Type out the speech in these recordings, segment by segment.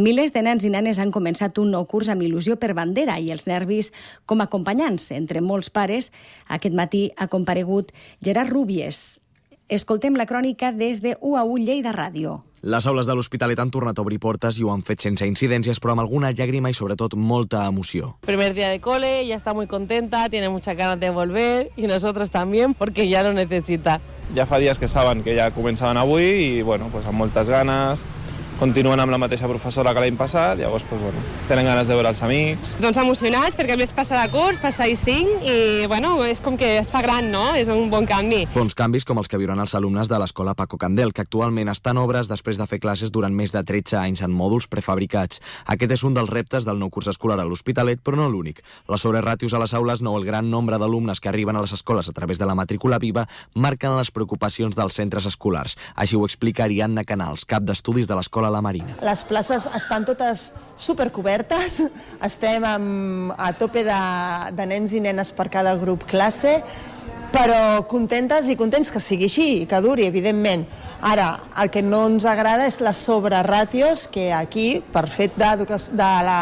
Milers de nens i nenes han començat un nou curs amb il·lusió per bandera i els nervis com a acompanyants. Entre molts pares, aquest matí ha comparegut Gerard Rúbies. Escoltem la crònica des de UA1 Lleida Ràdio. Les aules de l'Hospitalet han tornat a obrir portes i ho han fet sense incidències, però amb alguna llàgrima i sobretot molta emoció. Primer día de cole, ella está muy contenta, tiene muchas ganas de volver y nosotros también porque ya lo necesita. Ja fa dies que saben que ja començaven avui i bueno, pues amb moltes ganes. Continuen amb la mateixa professora que l'any passat, llavors pues, bueno, tenen ganes de veure els amics. Doncs emocionats, perquè a més passarà curs, passar 5 i bueno, és com que es fa gran, no? És un bon canvi. Bons canvis com els que viuran els alumnes de l'escola Paco Candel, que actualment estan en obres després de fer classes durant més de 13 anys en mòduls prefabricats. Aquest és un dels reptes del nou curs escolar a l'Hospitalet, però no l'únic. Les sobreràtios a les aules o el gran nombre d'alumnes que arriben a les escoles a través de la matrícula viva marquen les preocupacions dels centres escolars. Així ho explica Ariadna Canals, cap d'estudis de l'escola La Marina. Les places estan totes supercobertes, estem a tope de nens i nenes per cada grup classe, però contentes i contents que sigui així, que duri, evidentment. Ara, el que no ens agrada és les sobreràtios, que aquí, per fet de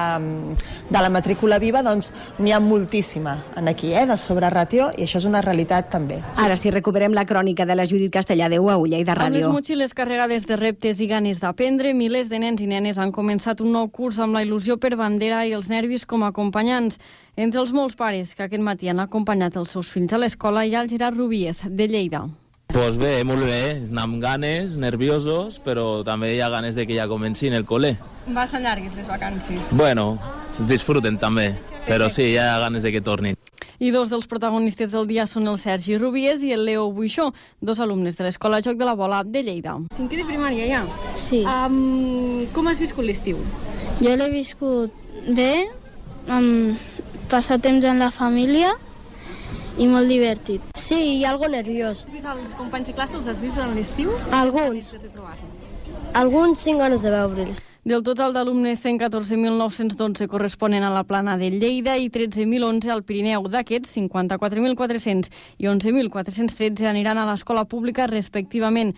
la matrícula viva, doncs n'hi ha moltíssima aquí, de sobreràtio, i això és una realitat també. Ara sí, recuperem la crònica de la Judit Castellà de UA1 Lleida Ràdio. Amb les motxilles carregades de reptes i ganes d'aprendre, milers de nens i nenes han començat un nou curs amb la il·lusió per bandera i els nervis com a acompanyants. Entre els molts pares que aquest matí han acompanyat els seus fills a l'escola hi ha el Gerard Rúbies, de Lleida. Pues bé, molt bé, amb ganes, nerviosos, però també hi ha ganes de que ja comencin el col·le. Va ser llargues les vacances. Bueno, disfruten també, però sí, hi ha ganes de que tornin. I dos dels protagonistes del dia són el Sergi Rúbies i el Leo Buixó, dos alumnes de l'Escola Joc de la Bola de Lleida. Cinquè de primària ja? Sí. Com has viscut l'estiu? Jo l'he viscut bé, passar temps amb la família i molt divertit. Sí, i algo nerviós. Has vist els companys de classe, els has vist durant l'estiu? Alguns. Alguns tinc ganes de veure'ls. Del total d'alumnes, 114.912 corresponen a la Plana de Lleida i 13.011 al Pirineu. D'aquests, 54.400 i 11.413 aniran a l'escola pública respectivament.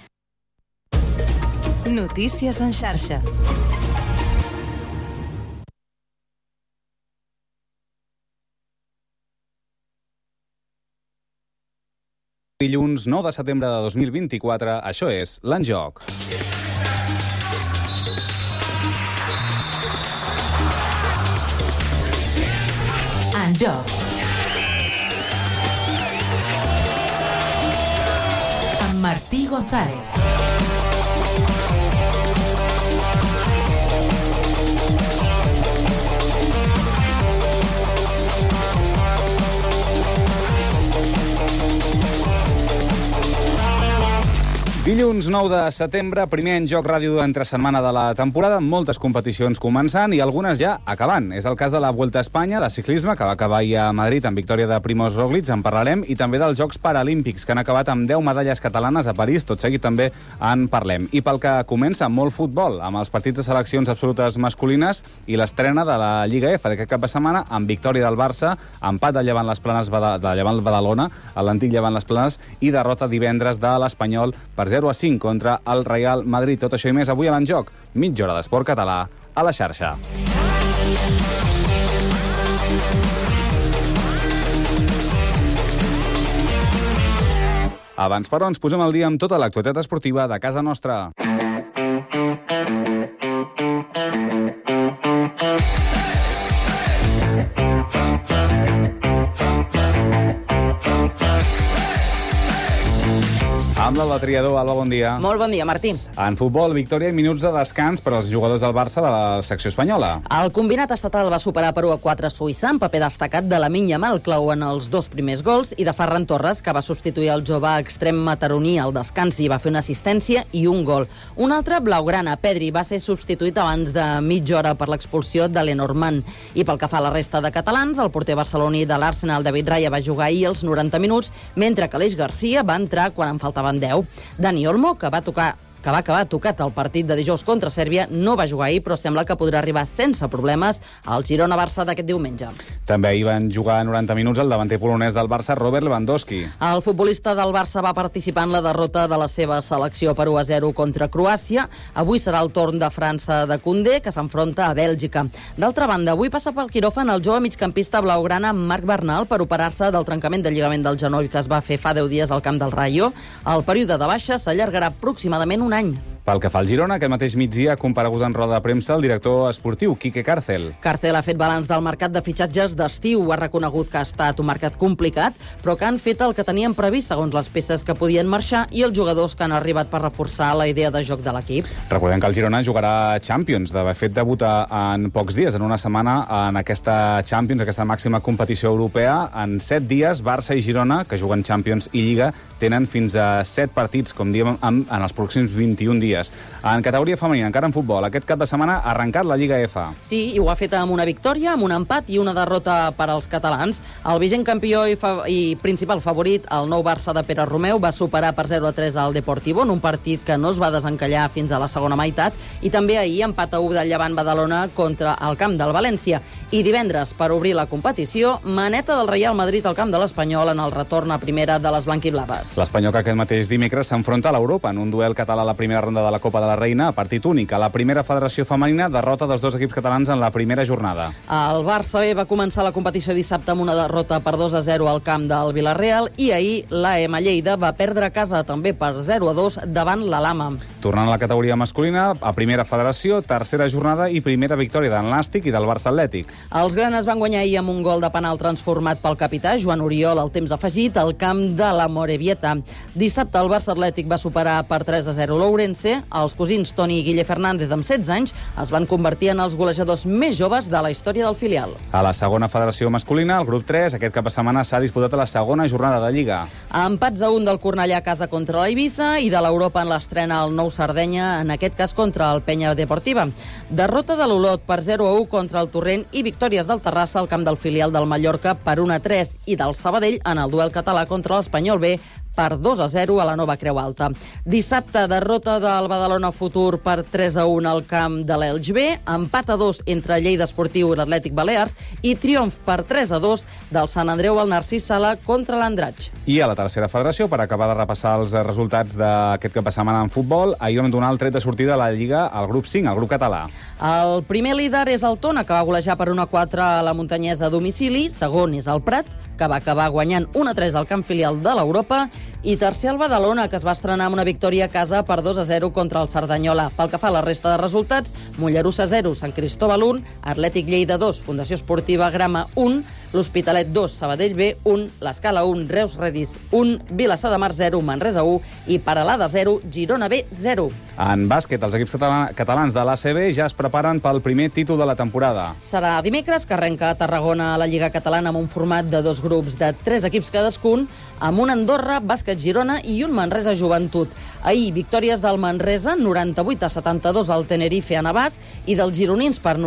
Notícies en xarxa. Dilluns 9 de setembre de 2024, això és l'En Joc. En Joc. Amb Martí González. Dilluns 9 de setembre, primer En Joc ràdio entre setmana de la temporada, amb moltes competicions començant i algunes ja acabant. És el cas de la Vuelta a Espanya de ciclisme, que va acabar ahir a Madrid amb victòria de Primož Roglič, en parlarem, i també dels Jocs Paralímpics, que han acabat amb 10 medalles catalanes a París, tot seguit també en parlem. I pel que comença, molt futbol, amb els partits de seleccions absolutes masculines i l'estrena de la Lliga F d'aquest cap de setmana, amb victòria del Barça, empat de Llevant les Planes de Llevant Badalona, a l'antic Llevant les Planes, i derrota divendres de l'Espanyol per 0-5 contra el Real Madrid. Tot això i més avui a l'En Joc. Mitja hora d'esport català a la xarxa. Abans, però, ens posem al dia amb tota l'actualitat esportiva de casa nostra. Amb l'Alba Triador. Alba, bon dia. Molt bon dia, Martí. En futbol, victòria i minuts de descans per als jugadors del Barça de la secció espanyola. El combinat estatal va superar per 1-4 a Suïssa, amb paper destacat de Lamine Yamal, clau en els dos primers gols, i de Ferran Torres, que va substituir el jove extrem mataroní al descans i va fer una assistència i un gol. Un altre, blaugrana, Pedri, va ser substituït abans de mitja hora per l'expulsió de Lenormand. I pel que fa a la resta de catalans, el porter barceloní de l'Arsenal, David Raya, va jugar ahir els 90 minuts, mentre que Aleix Garcia va entrar quan en faltaven 10. Dani Olmo, que va tocar que va acabar tocat al partit de dijous contra Sèrbia, no va jugar ahir, però sembla que podrà arribar sense problemes al Girona-Barça d'aquest diumenge. També hi van jugar 90 minuts el davanter polonès del Barça, Robert Lewandowski. El futbolista del Barça va participar en la derrota de la seva selecció per 1-0 contra Croàcia. Avui serà el torn de França de Koundé, que s'enfronta a Bèlgica. D'altra banda, avui passa pel quiròfan el jove migcampista blaugrana Marc Bernal per operar-se del trencament del lligament del genoll que es va fer fa 10 dies al camp del Rayo. El període de baixa s'allargarà aproximadament un any. Pel que fa al Girona, aquest mateix migdia ha comparegut en roda de premsa el director esportiu, Quique Cárcel. Cárcel ha fet balanç del mercat de fitxatges d'estiu. Ha reconegut que ha estat un mercat complicat, però que han fet el que tenien previst segons les peces que podien marxar i els jugadors que han arribat per reforçar la idea de joc de l'equip. Recordem que el Girona jugarà Champions. De fet, debuta en pocs dies, en una setmana, en aquesta Champions, aquesta màxima competició europea. En 7 dies, Barça i Girona, que juguen Champions i Lliga, tenen fins a 7 partits, com diem, en els pròxims 21 dies. En categoria femenina, encara en futbol, aquest cap de setmana ha arrencat la Lliga F. Sí, i ho ha fet amb una victòria, amb un empat i una derrota per als catalans. El vigent campió i principal favorit, el nou Barça de Pere Romeu, va superar per 0-3 al Deportivo en un partit que no es va desencallar fins a la segona meitat, i també ahir empat a 1 del Llevant Badalona contra el camp del València. I divendres, per obrir la competició, maneta del Real Madrid al camp de l'Espanyol en el retorn a primera de les blanquiblaves. L'Espanyol, que aquest mateix dimecres s'enfronta a l'Europa en un duel català a la primera ronda de la Copa de la Reina, a partit únic. A la primera federació femenina, derrota dels dos equips catalans en la primera jornada. El Barça B va començar la competició dissabte amb una derrota per 2-0 al camp del Villarreal i ahir l'AM Lleida va perdre a casa també per 0-2 davant l'Alhama. Tornant a la categoria masculina, a primera federació, tercera jornada i primera victòria d'en Nàstic i del Barça Atlètic. Els granes van guanyar ahir amb un gol de penal transformat pel capità Joan Oriol al temps afegit al camp de la Morevieta. Dissabte el Barça Atlètic va superar per 3-0 l'Ourense. Els cosins Toni i Guille Fernández, amb 16 anys, es van convertir en els golejadors més joves de la història del filial. A la segona federació masculina, el grup 3, aquest cap de setmana s'ha disputat a la segona jornada de Lliga. Empats a 1 del Cornellà a casa contra l'Eivissa i de l'Europa en l'estrena el Nou Sardenya, en aquest cas contra el Penya Deportiva. Derrota de l'Olot per 0-1 contra el Torrent i victòries del Terrassa al camp del filial del Mallorca per 1-3 i del Sabadell en el duel català contra l'Espanyol B per 2-0 a la Nova Creu Alta. Dissabte, derrota del Badalona Futur per 3-1 al camp de l'Elx B, empat a 2 entre Lleida Esportiu i l'Atlètic Balears i triomf per 3-2 del Sant Andreu al Narcís Sala contra l'Andratx. I a la tercera federació, per acabar de repassar els resultats d'aquest cap de setmana en futbol, ahir vam donar el tret de sortida a la Lliga al grup 5, al grup català. El primer líder és el Tona, que va golejar per 1-4 a la Muntanyesa a domicili. Segon és el Prat, que va acabar guanyant 1-3 al camp filial de l'Europa. I tercer el Badalona, que es va estrenar amb una victòria a casa per 2-0 contra el Cerdanyola. Pel que fa a la resta de resultats, Mollerussa 0, Sant Cristóbal 1, Atlètic Lleida 2, Fundació Esportiva Grama 1, l'Hospitalet 2, Sabadell B 1, l'Escala 1, Reus Redis 1, Vilassar de Mar 0, Manresa 1 i Peralada 0, Girona B 0. En bàsquet, els equips catalans de l'ACB ja es preparen pel primer títol de la temporada. Serà dimecres, que arrenca a Tarragona a la Lliga Catalana amb un format de 2 grups de 3 equips cadascun, amb un Andorra, Bàsquet Girona i un Manresa Joventut. Ahir, victòries del Manresa, 98-72 al Tenerife a Navàs, i dels gironins per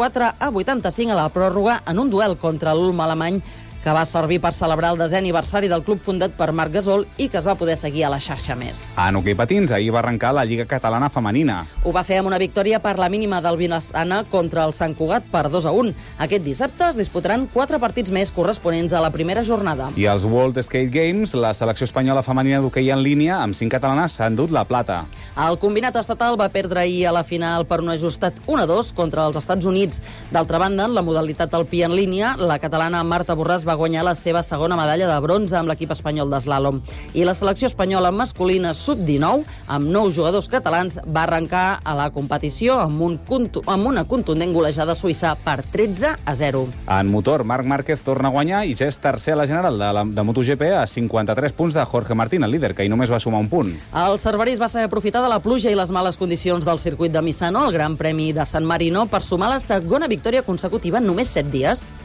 94-85 a la pròrroga en un duel contra l'Ulm alemany, que va servir per celebrar el 10è aniversari del club fundat per Marc Gasol i que es va poder seguir a la xarxa més. En hoquei patins, ahir va arrencar la Lliga Catalana Femenina. Ho va fer amb una victòria per la mínima del Vilassana contra el Sant Cugat per 2-1. Aquest dissabte es disputaran 4 partits més corresponents a la primera jornada. I als World Skate Games, la selecció espanyola femenina d'hoquei en línia, amb 5 catalanes, s'ha endut la plata. El combinat estatal va perdre ahir a la final per un ajustat 1-2 contra els Estats Units. D'altra banda, en la modalitat alpí en línia, la catalana Marta Borràs va guanyar la seva segona medalla de bronze amb l'equip espanyol d'eslàlom. I la selecció espanyola masculina sub-19, amb 9 jugadors catalans, va arrencar a la competició amb una contundent golejada suïssa per 13-0. En motor, Marc Márquez torna a guanyar i ja és tercer a la general de MotoGP a 53 punts de Jorge Martín, el líder, que hi només va sumar un punt. El cerverís va saber aprofitar de la pluja i les males condicions del circuit de Misano, el Gran Premi de San Marino, per sumar la segona victòria consecutiva en només 7 dies.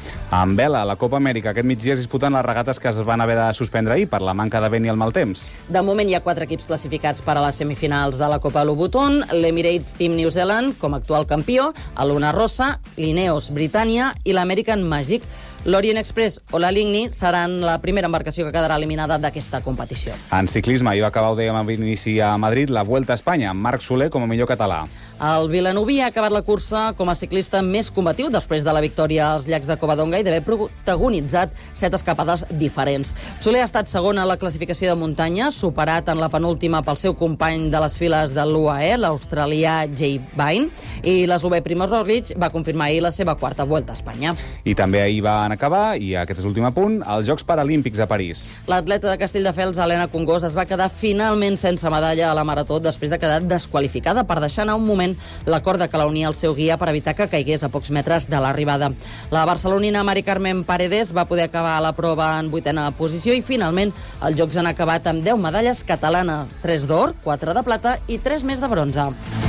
En vela, a la Copa Amèrica, aquest migdia es disputen les regates que es van haver de suspendre ahir per la manca de vent i el mal temps. De moment hi ha 4 equips classificats per a les semifinals de la Copa Louboutin, l'Emirates Team New Zealand com a actual campió, el Luna Rossa, l'Ineos Britània i l'American Magic. L'Orient Express o la Ligny seran la primera embarcació que quedarà eliminada d'aquesta competició. En ciclisme, ahir va acabar, ho dèiem a l'inici, a Madrid, la Vuelta a Espanya, amb Marc Soler com a millor català. El vilanoví ha acabat la cursa com a ciclista més combatiu després de la victòria als llacs de Covadonga i d'haver protagonitzat 7 escapades diferents. Soler ha estat segon a la classificació de muntanya, superat en la penúltima pel seu company de les files de l'UAE, l'australià Jay Vine, i l'ESUB Primož Roglič va confirmar ahir la seva 4ª Vuelta a Espanya. I també ahir van acabar, i aquest és l'últim apunt, els Jocs Paralímpics a París. L'atleta de Castelldefels, Helena Congós, es va quedar finalment sense medalla a la marató després de quedar desqualificada per deixar anar un moment la corda que la unia al seu guia per evitar que caigués a pocs metres de l'arribada. La barcelonina Mari Carmen Paredes va poder acabar la prova en 8ª posició i finalment els Jocs han acabat amb 10 medalles catalanes, 3 d'or, 4 de plata i 3 més de bronze.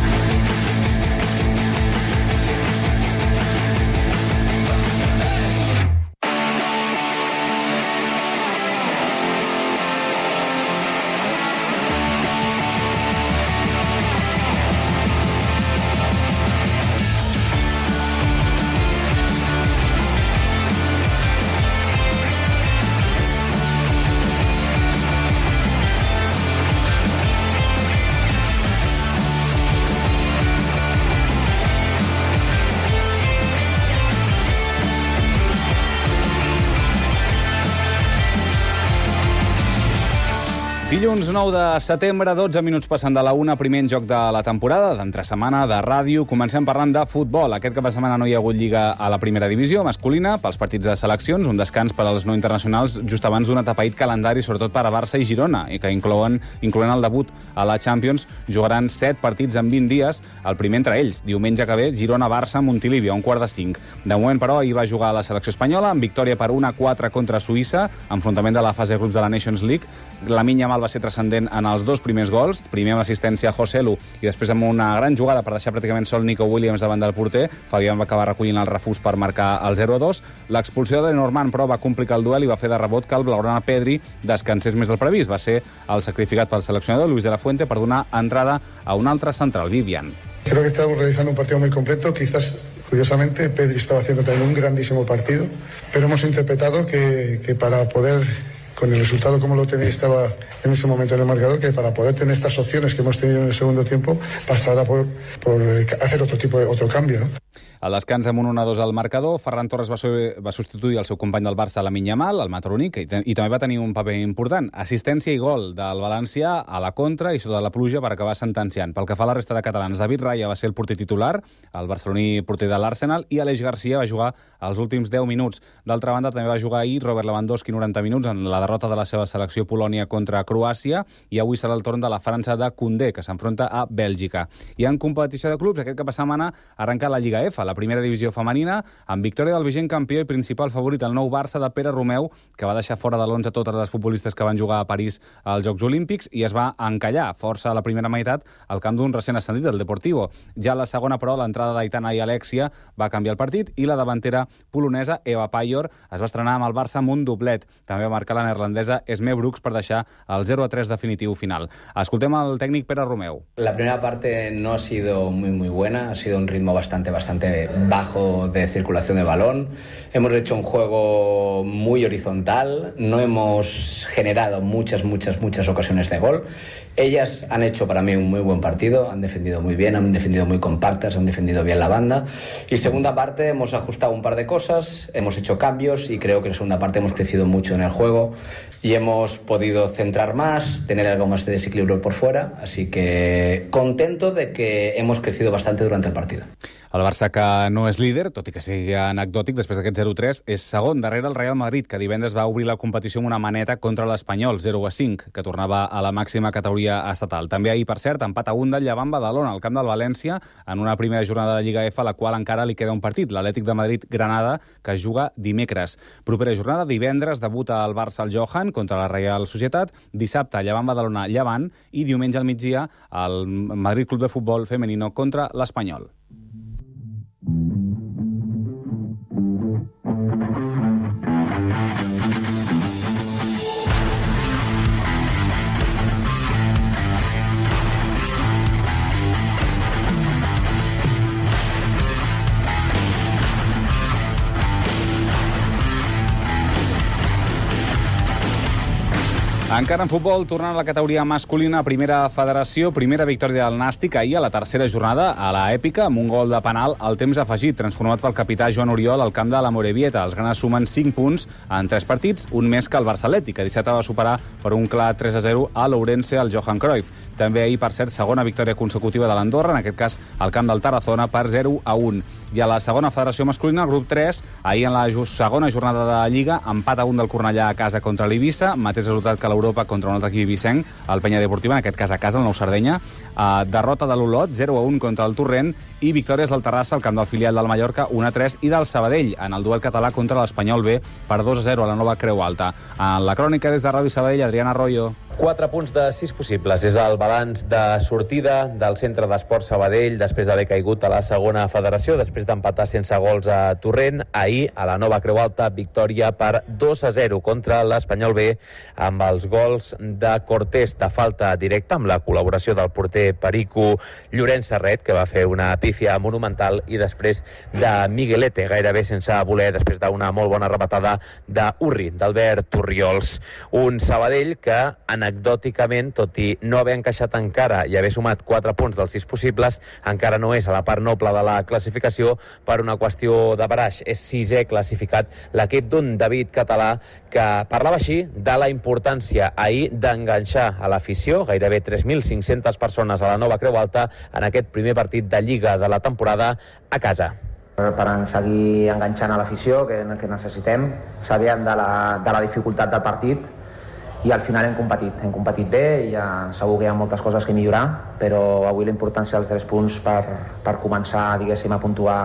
Dilluns 9 de setembre, 12 minuts passant de la 1, primer en joc de la temporada, d'entre setmana, de ràdio. Comencem parlant de futbol. Aquest cap de setmana no hi ha hagut lliga a la primera divisió masculina pels partits de seleccions, un descans per als no internacionals just abans d'un atapeït calendari, sobretot per a Barça i Girona, i que incloent el debut a la Champions, jugaran 7 partits en 20 dies, el primer entre ells, diumenge que ve, Girona-Barça, Montilivi, a 4:45. De moment, però, ahir va jugar a la selecció espanyola, amb victòria per 1-4 contra Suïssa, enfrontament de la fase de grups de la Nations League. Lamine Yamal va ser transcendent en els 2 primers gols, primer amb assistència a Joselu i després amb una gran jugada per deixar pràcticament sol Nico Williams davant del porter. Fabián va acabar recollint el refús per marcar el 0-2. L'expulsió de Lenormand, però, va complicar el duel i va fer de rebot que el blaugrana Pedri descansés més del previst. Va ser el sacrificat pel seleccionador Luis de la Fuente per donar entrada a un altre central, Vivian. Creo que estamos realizando un partido muy completo, quizás curiosamente Pedri estaba haciendo también un grandísimo partido, pero hemos interpretado que para poder, con el resultado como lo tenía, estaba en ese momento en el marcador, que para poder tener estas opciones que hemos tenido en el segundo tiempo, pasará por hacer otro cambio, ¿no? Al descans amb un 1-2 al marcador, Ferran Torres va substituir el seu company del Barça, Lamine Yamal, el mataroní, i també va tenir un paper important. Assistència i gol del València a la contra i sota la pluja per acabar sentenciant. Pel que fa a la resta de catalans, David Raya va ser el porter titular, el barceloní porter de l'Arsenal, i Aleix Garcia va jugar els últims 10 minuts. D'altra banda, també va jugar ahir Robert Lewandowski 90 minuts en la derrota de la seva selecció Polònia contra Croàcia, i avui serà el torn de la França de Koundé, que s'enfronta a Bèlgica. I en competició de clubs, aquest cap de setmana arrenca la Lliga F, la primera divisió femenina, amb victòria del vigent campió i principal favorit, el nou Barça de Pere Romeu, que va deixar fora de l'11 totes les futbolistes que van jugar a París als Jocs Olímpics i es va encallar força a la primera meitat al camp d'un recent ascendit, el Deportivo. Ja a la segona, però, l'entrada d'Aitana i Alexia va canviar el partit i la davantera polonesa, Eva Pajor, es va estrenar amb el Barça amb un doblet. També va marcar la neerlandesa Esme Brooks per deixar el 0-3 definitiu final. Escoltem el tècnic Pere Romeu. La primera parte no ha sido muy buena, ha sido un ritmo bastante bajo de circulación de balón. Hemos hecho un juego muy horizontal, no hemos generado muchas ocasiones de gol. Ellas han hecho para mí un muy buen partido, han defendido muy bien, han defendido muy compactas, han defendido bien la banda. Y segunda parte hemos ajustado un par de cosas, hemos hecho cambios y creo que en la segunda parte hemos crecido mucho en el juego y hemos podido centrar más, tener algo más de desequilibrio por fuera. Así que contento de que hemos crecido bastante durante el partido. El Barça, que no és líder, tot i que sigui anecdòtic, després d'aquest 0-3, és segon darrere el Real Madrid, que divendres va obrir la competició amb una maneta contra l'Espanyol, 0-5, que tornava a la màxima categoria estatal. També ahir, per cert, empat a 1 del Llevant Badalona, al camp del València, en una primera jornada de Lliga F, a la qual encara li queda un partit, l'Atlètic de Madrid-Granada, que es juga dimecres. Propera jornada, divendres, debuta el Barça al Johan contra la Reial Societat, dissabte, Llevant Badalona-Llevant, i diumenge al migdia, el Madrid Club de Futbol Femenino contra l'Espanyol. Encara en futbol, tornant a la categoria masculina, primera federació, primera victòria del Nàstic ahir a la tercera jornada a la Èpica, amb un gol de penal al temps afegit, transformat pel capità Joan Oriol al camp de la Morevieta. Els granes sumen 5 punts en 3 partits, un més que el Barça Atlètic, que dissabte va superar per un clar 3-0 a l'Ourense al Johan Cruyff. També ahir, per cert, segona victòria consecutiva de l'Andorra, en aquest cas al camp del Tarazona, per 0-1. I a la segona federació masculina, grup 3, ahir en la segona jornada de Lliga, empat a 1 del Cornellà a casa contra l'Eivissa, mateix resultat que l'Europa contra un altre equip eivissenc, el Penya Deportiva, en aquest cas a casa, el Nou Sardenya, derrota de l'Olot, 0-1 contra el Torrent, i victòries del Terrassa al camp del filial del Mallorca, 1-3, i del Sabadell, en el duel català contra l'Espanyol B, per 2-0 a la nova Creu Alta. En la crònica des de Ràdio Sabadell, Adriana Arroyo. 4 punts de 6 possibles. És el balanç de sortida del Centre d'Esport Sabadell després d'haver caigut a la segona federació, després d'empatar sense gols a Torrent. Ahir, a la nova Creu Alta, victòria per 2-0 contra l'Espanyol B, amb els gols de Cortés de falta directa, amb la col·laboració del porter Perico Llorenç Serret, que va fer una pífia monumental, i després de Miguelete, gairebé sense voler, després d'una molt bona rematada d'Urri, d'Albert Torriols. Un Sabadell que, anecdòticament, tot i no haver encaixat encara i haver sumat 4 punts dels 6 possibles, encara no és a la part noble de la classificació per una qüestió de baraix. És 6è classificat l'equip d'un David Català, que parlava així de la importància ahir d'enganxar a l'afició, gairebé 3.500 persones a la nova Creu Alta, en aquest primer partit de Lliga de la temporada a casa. Per seguir enganxant a l'afició que necessitem, sabíem de la dificultat del partit, i al final hem competit bé, i segur que hi ha moltes coses que millorar, però avui la importància dels 3 punts per començar, diguéssim, a puntuar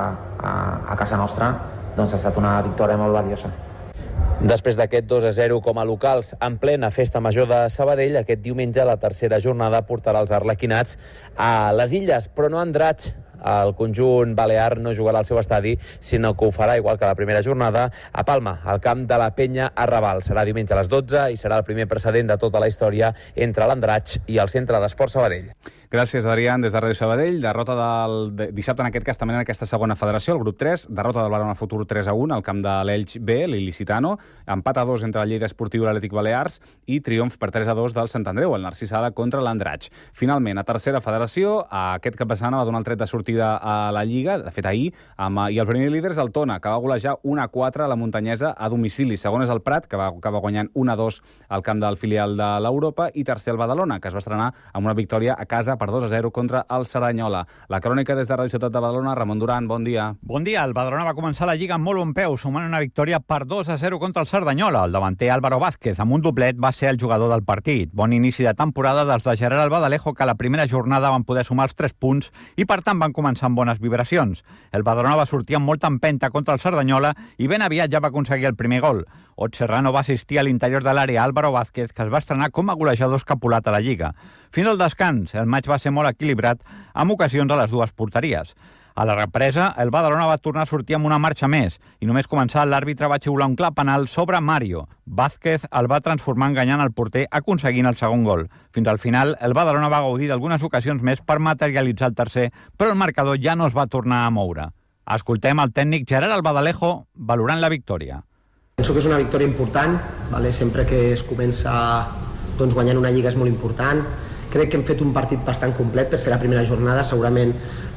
a casa nostra, doncs ha estat una victòria molt valiosa. Després d'aquest 2-0 com a locals en plena festa major de Sabadell, aquest diumenge la tercera jornada portarà els arlequinats a les Illes, però no a Andratx. El conjunt balear no jugarà al seu estadi, sinó que ho farà, igual que la primera jornada, a Palma, al camp de la Penya a Raval. Serà diumenge a les 12 i serà el primer precedent de tota la història entre l'Andratx i el Centre d'Esport Sabadell. Gràcies, Adrián, des de Ràdio Sabadell. Derrota del dissabte, en aquest cas, també en aquesta segona federació, el grup 3, derrota del Barcelona Futur 3-1 al camp de l'Elx B, l'Il·licitano, empat a 2 entre el Lleida Esportiu i l'Atlètic Balears, i triomf per 3-2 del Sant Andreu, el Narcís Sala contra l'Andratx. Finalment, a tercera federació, aquest cap de setmana va donar el tret de sortida a la Lliga, de fet ahir, i el primer líder és el Tona, que va golejar 1-4 a la Muntanyesa a domicili. Segon és el Prat, que va acabar guanyant 1-2 al camp del filial de l'Europa, i tercer el Badalona, que es va estrenar amb una victòria a casa per 2-0 contra el Cerdanyola. La crònica des de Ràdio Ciutat de Badalona, Ramon Duran, bon dia. Bon dia. El Badalona va començar la Lliga amb molt bon peu, sumant una victòria per 2-0 contra el Cerdanyola. El davanter Álvaro Vázquez, amb un doblet, va ser el jugador del partit. Bon inici de temporada dels de Gerard Albadalejo, que a la primera jornada van poder sumar els 3 punts i, per tant, van començar amb bones vibracions. El Badalona va sortir amb molta empenta contra el Cerdanyola i ben aviat ja va aconseguir el primer gol. Ot Serrano va assistir a l'interior de l'àrea Álvaro Vázquez, que es va estrenar com a golejador escapulat a la Lliga. Fins al descans, el maig va ser molt equilibrat, amb ocasions a les dues porteries. A la represa, el Badalona va tornar a sortir amb una marxa més i només començar l'àrbitre va xiular un clar penal sobre Mario. Vázquez el va transformar enganyant el porter, aconseguint el segon gol. Fins al final, el Badalona va gaudir d'algunes ocasions més per materialitzar el tercer, però el marcador ja no es va tornar a moure. Escoltem el tècnic Gerard Albadalejo valorant la victòria. Penso que és una victòria important, vale? Sempre que es comença guanyant una lliga és molt important. Crec que hem fet un partit bastant complet per ser la primera jornada. Segurament,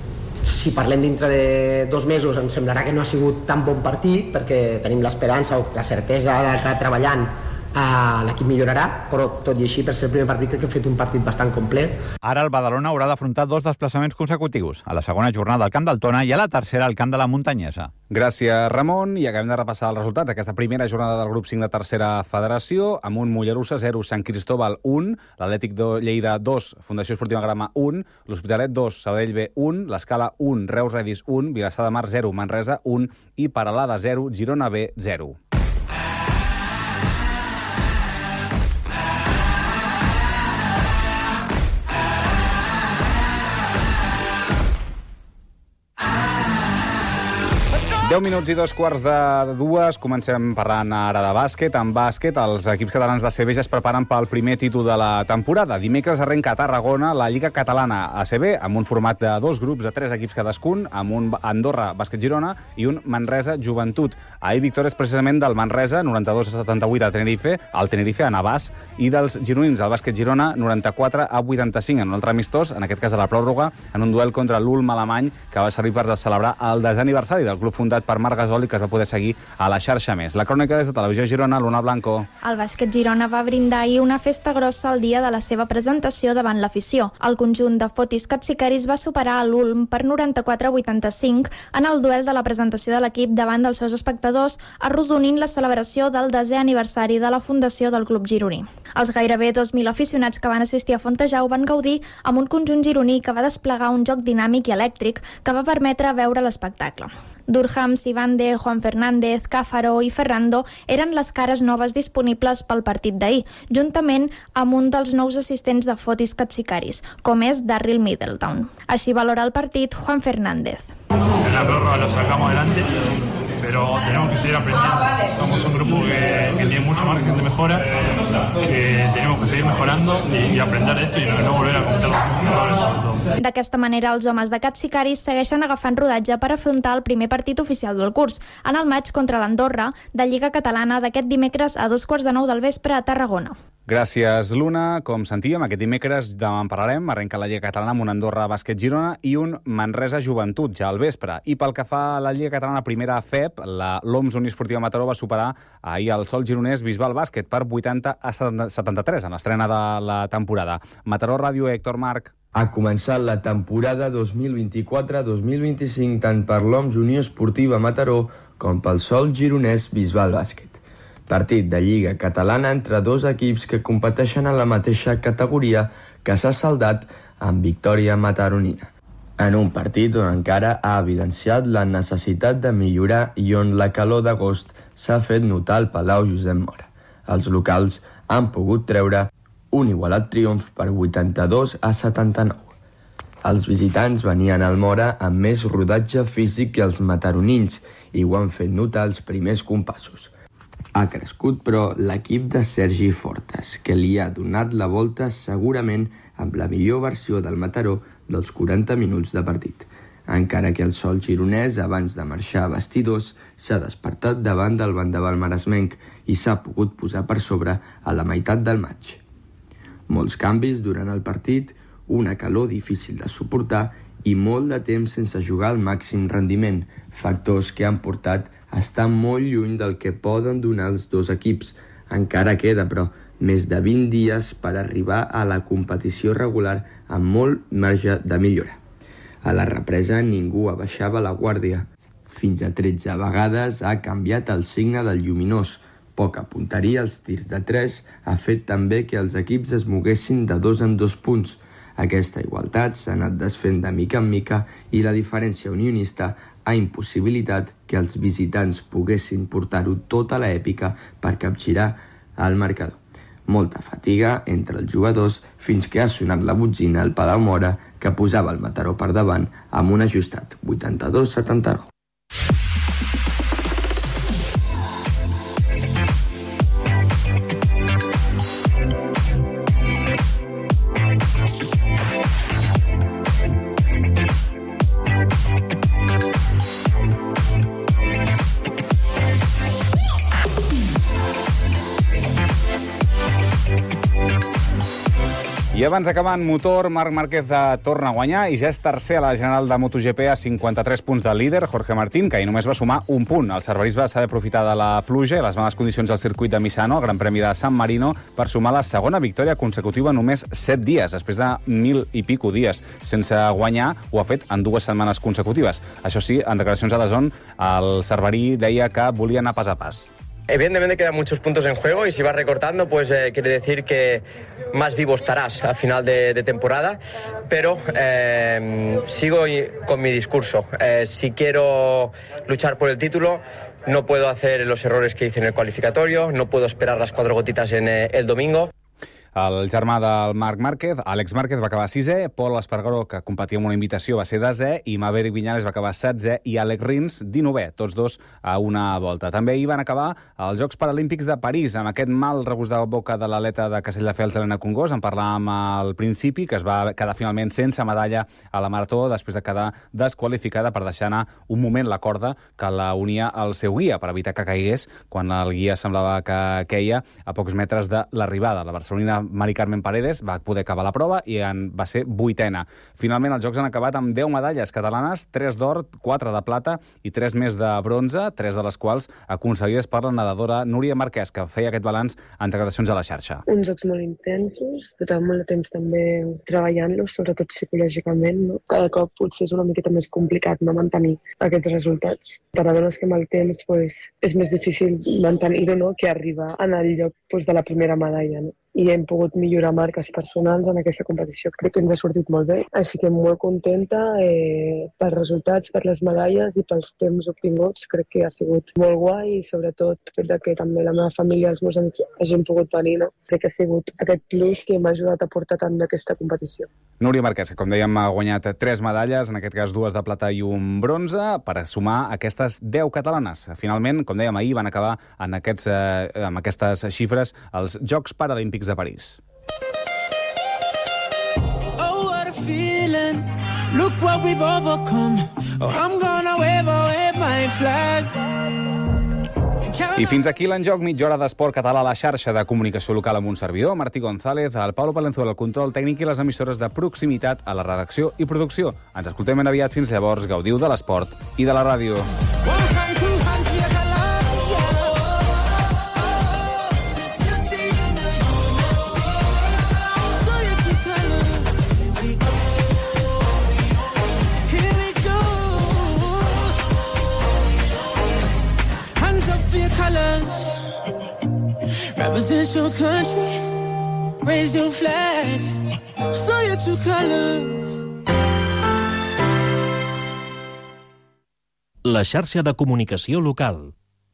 si parlem dintre de 2 mesos, em semblarà que no ha sigut tan bon partit, perquè tenim l'esperança o la certesa de que treballant l'equip millorarà, però tot i així, per ser el primer partit, crec que hem fet un partit bastant complet. Ara el Badalona haurà d'afrontar 2 desplaçaments consecutius, a la segona jornada al camp del Tona i a la tercera al camp de la Muntanyesa. Gràcies, Ramon, i acabem de repassar els resultats d'aquesta primera jornada del grup 5 de tercera federació, amb un Mollerussa 0, Sant Cristóbal 1, l'Atlètic de Lleida 2, Fundació Esportiva Grama 1, l'Hospitalet 2, Sabadell B 1, l'Escala 1, Reus Redis 1, Vilassar de Mar 0, Manresa 1 i Peralada 0, Girona B 0. 10 minuts i 2:15, comencem parlant ara de bàsquet. En bàsquet, els equips catalans de CB ja es preparen pel primer títol de la temporada. Dimecres arrenca a Tarragona la Lliga Catalana ACB, amb un format de 2 grups de 3 equips cadascun, amb un Andorra Bàsquet Girona i un Manresa Joventut. Ahir victòries precisament del Manresa, 92-78 al Tenerife, a Navàs, i dels gironins, el Bàsquet Girona, 94-85, en un altre amistós, en aquest cas a la pròrroga, en un duel contra l'Ulm alemany, que va servir per celebrar el 10è aniversari del club fundat per Marc Gasol i que es va poder seguir a la xarxa més. La crònica des de Televisió Girona, Luna Blanco. El Bàsquet Girona va brindar ahir una festa grossa el dia de la seva presentació davant l'afició. El conjunt de Fotis Capsicaris va superar a l'Ulm per 94-85 en el duel de la presentació de l'equip davant dels seus espectadors, arrodonint la celebració del 10è aniversari de la fundació del club gironí. Els gairebé 2.000 aficionats que van assistir a Fontejau van gaudir amb un conjunt gironí que va desplegar un joc dinàmic i elèctric que va permetre veure l'espectacle. Durham, Sivande, Juan Fernández, Cáfaro i Ferrando eren les cares noves disponibles pel partit d'ahir, juntament amb un dels nous assistents de Fotis Katsikaris, com és Darryl Middletown. Així valora el partit Juan Fernández. En la prórroga lo sacamos adelante, pero tenemos que seguir aprendiendo. Somos un grupo que tiene mucho margen de mejora, que tenemos que seguir mejorando y aprender esto y no volver a cometer los errores sobre todo. D'aquesta manera, els homes de Katsikaris segueixen agafant rodatge per afrontar el primer partit oficial del curs, en el maig contra l'Andorra de Lliga Catalana d'aquest dimecres a 9:15 del vespre a Tarragona. Gràcies, Luna. Com sentíem, aquest dimecres demà en parlarem. Arrenca la Lliga Catalana amb un Andorra Bàsquet Girona i un Manresa Joventut, ja al vespre. I pel que fa a la Lliga Catalana primera FEP, l'OMS Unió Esportiva Mataró va superar ahir el Sol Gironès Bisbal Bàsquet per 80-73 en l'estrena de la temporada. Mataró Ràdio, Héctor Marc. Ha començat la temporada 2024-2025 tant per l'OMS Unió Esportiva Mataró com pel Sol Gironès Bisbal Bàsquet. Partit de Lliga Catalana entre dos equips que competeixen en la mateixa categoria, que s'ha saldat amb victòria mataronina. En un partit on encara ha evidenciat la necessitat de millorar i on la calor d'agost s'ha fet notar al Palau Josep Mora. Els locals han pogut treure un igualat triomf per 82-79. Els visitants venien al Mora amb més rodatge físic que els mataronins i ho han fet notar els primers compassos. Ha crescut, però, l'equip de Sergi Fortes, que li ha donat la volta segurament amb la millor versió del Mataró dels 40 minuts de partit. Encara que el Sol gironès, abans de marxar a vestidors, s'ha despertat davant del vendaval maresmenc i s'ha pogut posar per sobre a la meitat del maig. Molts canvis durant el partit, una calor difícil de suportar i molt de temps sense jugar al màxim rendiment, factors que han portat a estar molt lluny del que poden donar els dos equips. Encara queda, però, més de 20 dies per arribar a la competició regular amb molt marge de millora. A la represa ningú abaixava la guàrdia. Fins a 13 vegades ha canviat el signe del lluminós. Poca punteria als tirs de 3 ha fet també que els equips es moguessin de 2 en 2 punts. Aquesta igualtat s'ha anat desfent de mica en mica i la diferència unionista ha impossibilitat que els visitants poguessin portar-ho tota l'èpica per capgirar el marcador. Molta fatiga entre els jugadors fins que ha sonat la botzina al Palau Mora, que posava el Mataró per davant amb un ajustat 82-79. I abans d'acabar en motor, Marc Márquez torna a guanyar i ja és tercer a la general de MotoGP a 53 punts del líder, Jorge Martín, que ahir només va sumar un punt. El cervelís va saber aprofitar de la pluja i les males condicions al circuit de Misano, al Gran Premi de San Marino, per sumar la segona victòria consecutiva en només 7 dies. Després de 1.000 i pico dies sense guanyar, ho ha fet en 2 setmanes consecutives. Això sí, en declaracions a DAZN, el cerverí deia que volia anar pas a pas. Evidentemente quedan muchos puntos en juego y si vas recortando, pues quiere decir que más vivo estarás al final de temporada, pero sigo con mi discurso. Si quiero luchar por el título, no puedo hacer los errores que hice en el cualificatorio, no puedo esperar las 4 gotitas en el domingo. El germà del Marc Márquez, Àlex Márquez, va acabar 6è, Pol Espargaró, que competia amb una invitació, va ser 10è, i Maverick Viñales va acabar 16è, i Àlex Rins, 19è, tots dos a una volta. També hi van acabar els Jocs Paralímpics de París, amb aquest mal regust de boca de l'atleta de Castelldefels, Helena Congós. En parlàvem al principi, que es va quedar finalment sense medalla a la marató després de quedar desqualificada per deixar anar un moment la corda que la unia al seu guia, per evitar que caigués quan el guia semblava que queia a pocs metres de l'arribada. La barcelonina Mari Carmen Paredes va poder acabar la prova i va ser 8ena. Finalment, els Jocs han acabat amb 10 medalles catalanes, 3 d'or, 4 de plata i 3 més de bronze, 3 de les quals aconseguides per la nedadora Núria Marquès, que feia aquest balanç en declaracions a la xarxa. Uns jocs molt intensos, que molt de temps també treballant-los, sobretot psicològicament, no? Cada cop potser és una miqueta més complicat no mantenir aquests resultats. Per a veure que amb el temps és més difícil mantenir-ho, no? Que arribar en el lloc de la primera medalla, no? I hem pogut millorar marques personals en aquesta competició. Crec que ens ha sortit molt bé, així que molt contenta pels resultats, per les medalles i pels temps obtinguts. Crec que ha sigut molt guai i sobretot el fet que també la meva família i els meus amics hagin pogut venir, no? Crec que ha sigut aquest plus que m'ha ajudat a portar tant d'aquesta competició. Núria Marquès, que com dèiem ha guanyat 3 medalles, en aquest cas 2 de plata i un bronze, per sumar aquestes 10 catalanes. Finalment, com dèiem ahir, van acabar amb aquestes xifres els Jocs Paralímpics de París. Oh, what a feeling. Look what we've overcome. Oh, I'm gonna wave my flag. I fins aquí l'Enjoc, mitja hora d'esport català a la xarxa de comunicació local amb un servidor, Martí González, el Pablo Palenzuela, el control tècnic i les emissores de proximitat a la redacció i producció. Ens escoltem ben aviat. Fins llavors, gaudiu de l'esport i de la ràdio. Represent your country, raise your flag, show your true colors. La xarxa de comunicació local.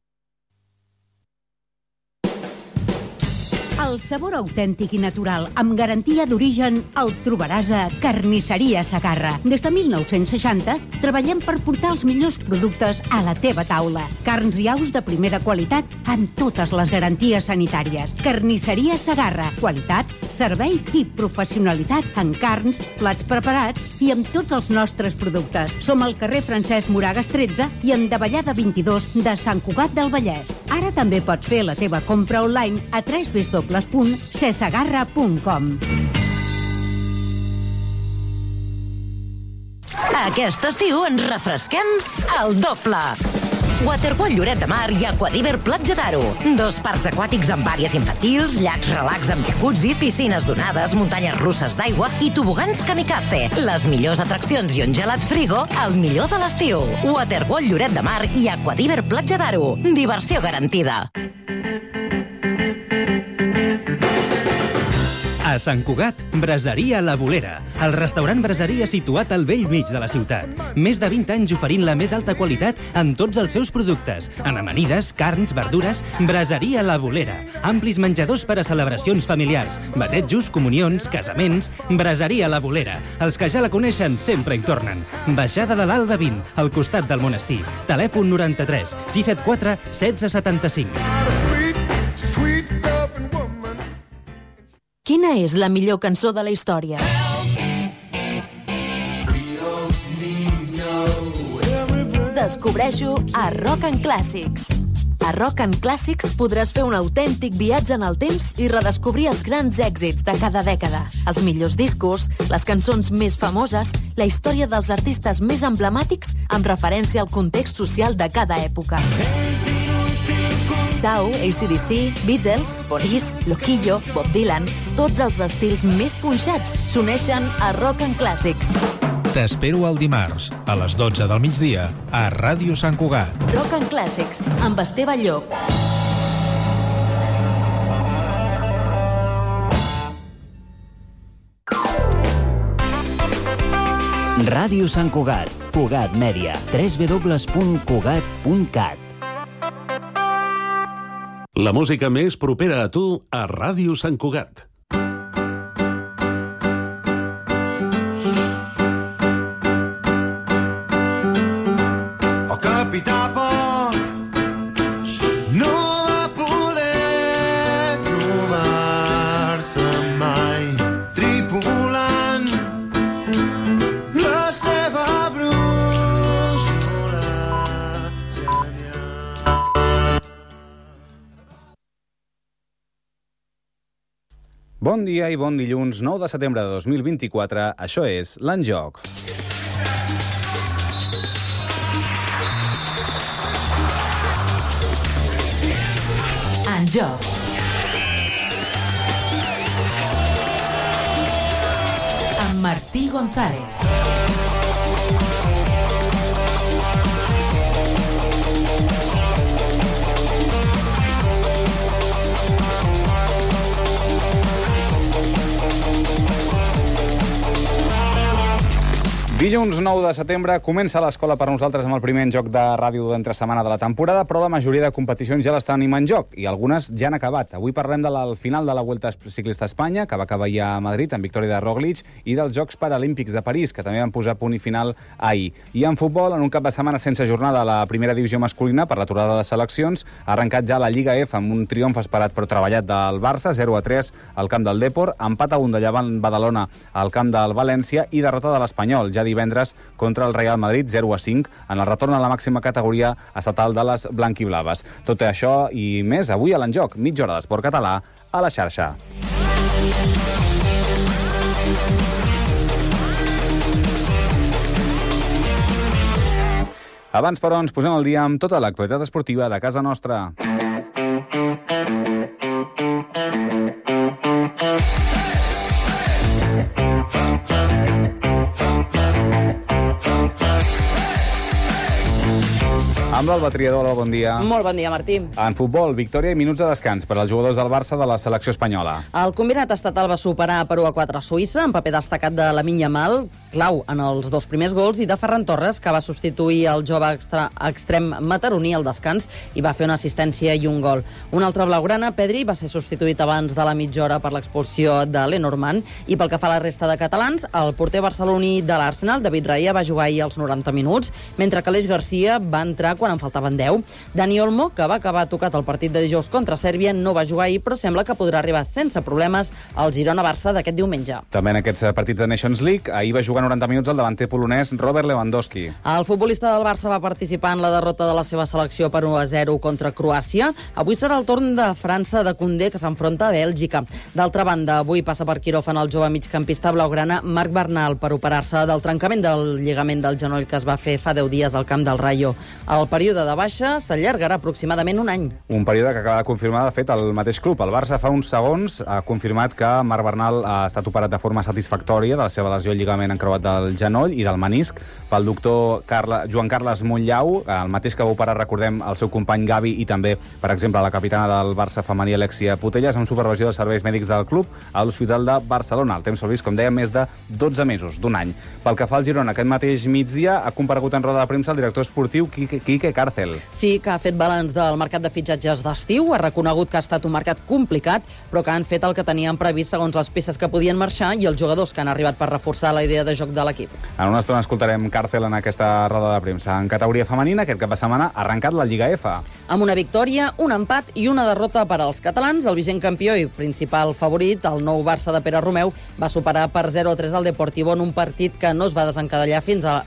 El sabor autèntic i natural, amb garantia d'origen, el trobaràs a Carnisseria Segarra. Des de 1960 treballem per portar els millors productes a la teva taula. Carns i aus de primera qualitat amb totes les garanties sanitàries. Carnisseria Segarra. Qualitat, servei i professionalitat en carns, plats preparats i amb tots els nostres productes. Som al carrer Francesc Moragas 13 i en Davallada 22 de Sant Cugat del Vallès. Ara també pots fer la teva compra online a www.cesegarra.com. Aquest estiu ens refresquem al doble. Waterworld Lloret de Mar i Aquadiver Platja d'Aro. 2 parcs aquàtics amb àrees infantils, llacs relax amb jacuzzis, piscines donades, muntanyes russes d'aigua i tobogans kamikaze. Les millors atraccions i un gelat frigo al millor de l'estiu. Waterworld Lloret de Mar i Aquadiver Platja d'Aro. Diversió garantida. A Sant Cugat, Braseria La Bolera, el restaurant braseria situat al vell mig de la ciutat. Més de 20 anys oferint la més alta qualitat en tots els seus productes. En amanides, carns, verdures, Braseria La Bolera. Amplis menjadors per a celebracions familiars, batejos, comunions, casaments. Braseria La Bolera. Els que ja la coneixen sempre hi tornen. Baixada de l'Alba 20, al costat del monestir. Telèfon 93 674 1675. Quina és la millor cançó de la història? Descobreixo a Rock and Classics. A Rock and Classics podràs fer un autèntic viatge en el temps i redescobrir els grans èxits de cada dècada, els millors discos, les cançons més famoses, la història dels artistes més emblemàtics amb referència al context social de cada època. Sau, AC/DC, Beatles, Boris, Loquillo, Bob Dylan, tots els estils més punxats s'uneixen a Rock and Classics. T'espero el dimarts, a les 12 del migdia, a Ràdio Sant Cugat. Rock and Classics, amb Esteve Llop. Ràdio Sant Cugat, Cugat Mèdia, www.cugat.cat. La música més propera a tu a Ràdio Sant Cugat. Bon dia i bon dilluns, 9 de setembre de 2024. Això és l'Enjoc. Enjoc. Amb Martí González. Dilluns 9 de setembre comença l'escola per nosaltres amb el primer enjoc de ràdio d'entre setmana de la temporada, però la majoria de competicions ja l'estan en joc i algunes ja han acabat. Avui parlem del final de la Vuelta Ciclista a Espanya, que va acabar ja a Madrid amb victòria de Roglic, i dels Jocs Paralímpics de París, que també van posar punt i final ahir. I en futbol, en un cap de setmana sense jornada a la primera divisió masculina per l'aturada de seleccions, ha arrencat ja la Lliga F amb un triomf esperat però treballat del Barça, 0-3 al camp del Depor, empat a 1 de Llevant Badalona al camp del València i derrota de l'Espanyol, ja divendres contra el Real Madrid, 0-5, en el retorn a la màxima categoria estatal de les blanquiblaves. Tot això i més avui a l'Enjoc, mitja hora d'esport català a la xarxa. Abans, però, ens posem al dia amb tota l'actualitat esportiva de casa nostra. Amb l'Alba Triador, bon dia. Molt bon dia, Martí. En futbol, victòria i minuts de descans per als jugadors del Barça de la selecció espanyola. El combinat estatal va superar per 1-4 a Suïssa, en paper destacat de Lamine Yamal, clau en els dos primers gols, i de Ferran Torres, que va substituir el jove extrem mataroní al descans i va fer una assistència i un gol. Un altre blaugrana, Pedri, va ser substituït abans de la mitja hora per l'expulsió de Lenormand, i pel que fa a la resta de catalans, el porter barceloní de l'Arsenal, David Raya, va jugar ahir als 90 minuts, mentre que Aleix Garcia va entrar quan en faltaven 10. Dani Olmo, que va acabar tocat el partit de dijous contra Sèrbia, no va jugar ahir, però sembla que podrà arribar sense problemes al Girona-Barça d'aquest diumenge. També en aquests partits de Nations League, ahir va jugar 90 minuts el davanter polonès Robert Lewandowski. El futbolista del Barça va participar en la derrota de la seva selecció per 1-0 contra Croàcia. Avui serà el torn de França de Koundé, que s'enfronta a Bèlgica. D'altra banda, avui passa per quiròfan el jove migcampista blaugrana Marc Bernal per operar-se del trencament del lligament del genoll que es va fer fa 10 dies al camp del Rayo. El període de baixa s'allargarà aproximadament un any. Un període que acaba de confirmar, de fet, el mateix club. El Barça fa uns segons ha confirmat que Marc Bernal ha estat operat de forma satisfactòria de la seva lesió al lligament encreuat del genoll i del menisc pel doctor Joan Carles Montllau, el mateix que va operar, recordem, el seu company Gavi i també, per exemple, la capitana del Barça femení Alexia Putellas, amb supervisió dels serveis mèdics del club a l'Hospital de Barcelona. El temps previst, com deia, més de 12 mesos, d'un any. Pel que fa al Girona, aquest mateix migdia ha comparegut en roda de premsa el director esportiu Quique Cárcel. Sí, que ha fet balanç del mercat de fitxatges d'estiu, ha reconegut que ha estat un mercat complicat, però que han fet el que tenien previst segons les peces que podien marxar i els jugadors que han arribat per reforçar la idea de joc de l'equip. En una estona escoltarem Cárcel en aquesta roda de premsa. En categoria femenina, aquest cap de setmana ha arrencat la Lliga F. Amb una victòria, un empat i una derrota per als catalans, el vigent campió i principal favorit, el nou Barça de Pere Romeu, va superar per 0-3 al Deportivo en un partit que no es va desencallar fins a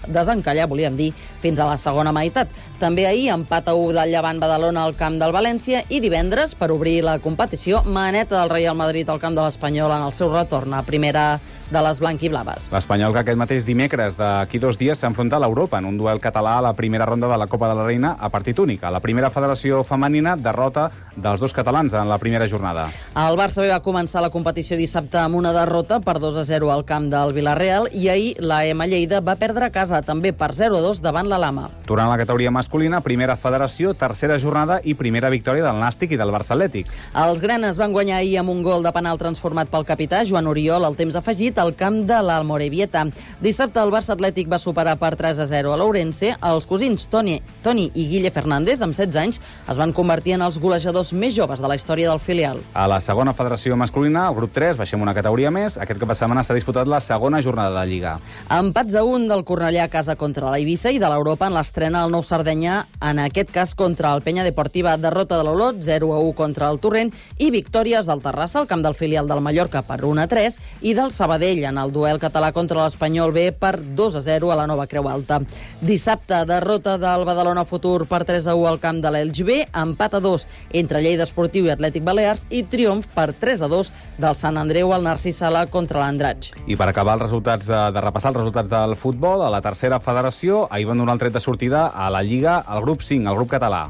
la segona meitat. També ahir, empat a 1 del Llevant Badalona al camp del València i divendres, per obrir la competició, maneta del Real Madrid al camp de l'Espanyol en el seu retorn a primera de les blanquiblaves. L'Espanyol, que aquest mateix dimecres d'aquí 2 dies s'enfronta a l'Europa en un duel català a la primera ronda de la Copa de la Reina a partit únic. A la primera federació femenina, derrota dels dos catalans en la primera jornada. El Barça va començar la competició dissabte amb una derrota per 2-0 al camp del Villarreal i ahir la EMA Lleida va perdre a casa també per 0-2 davant la Lama. Tornant a la categoria masculina, primera federació, tercera jornada i primera victòria del Nàstic i del Barça Atlètic. Els grenes van guanyar ahir amb un gol de penal transformat pel capità Joan Oriol al temps afegit al camp de l'Almorevieta. Dissabte el Barça Atlètic va superar per 3-0 a l'Ourense. Els cosins Toni i Guille Fernández, amb 16 anys, es van convertir en els golejadors més joves de la història del filial. A la segona federació masculina, el grup 3, baixem una categoria més. Aquest cap de setmana s'ha disputat la segona jornada de Lliga. Empats a 1 del Cornellà a casa contra l'Eivissa i de l'Europa en l'estrena al Nou Sardenya, en aquest cas contra el Penya Deportiva, derrota de l'Olot, 0-1 contra el Torrent, i victòries del Terrassa al camp del filial del Mallorca per 1-3 i del Sabadell Sabadell en el duel català contra l'Espanyol B per 2-0 a la Nova Creu Alta. Dissabte, derrota del Badalona Futur per 3-1 al camp de l'Elx B, empat a 2 entre Lleida Esportiu i Atlètic Balears i triomf per 3-2 del Sant Andreu al Narcís Sala contra l'Andratx. I per acabar els resultats de repassar els resultats del futbol, a la tercera federació, ahir van donar el tret de sortida a la Lliga al grup 5, el grup català.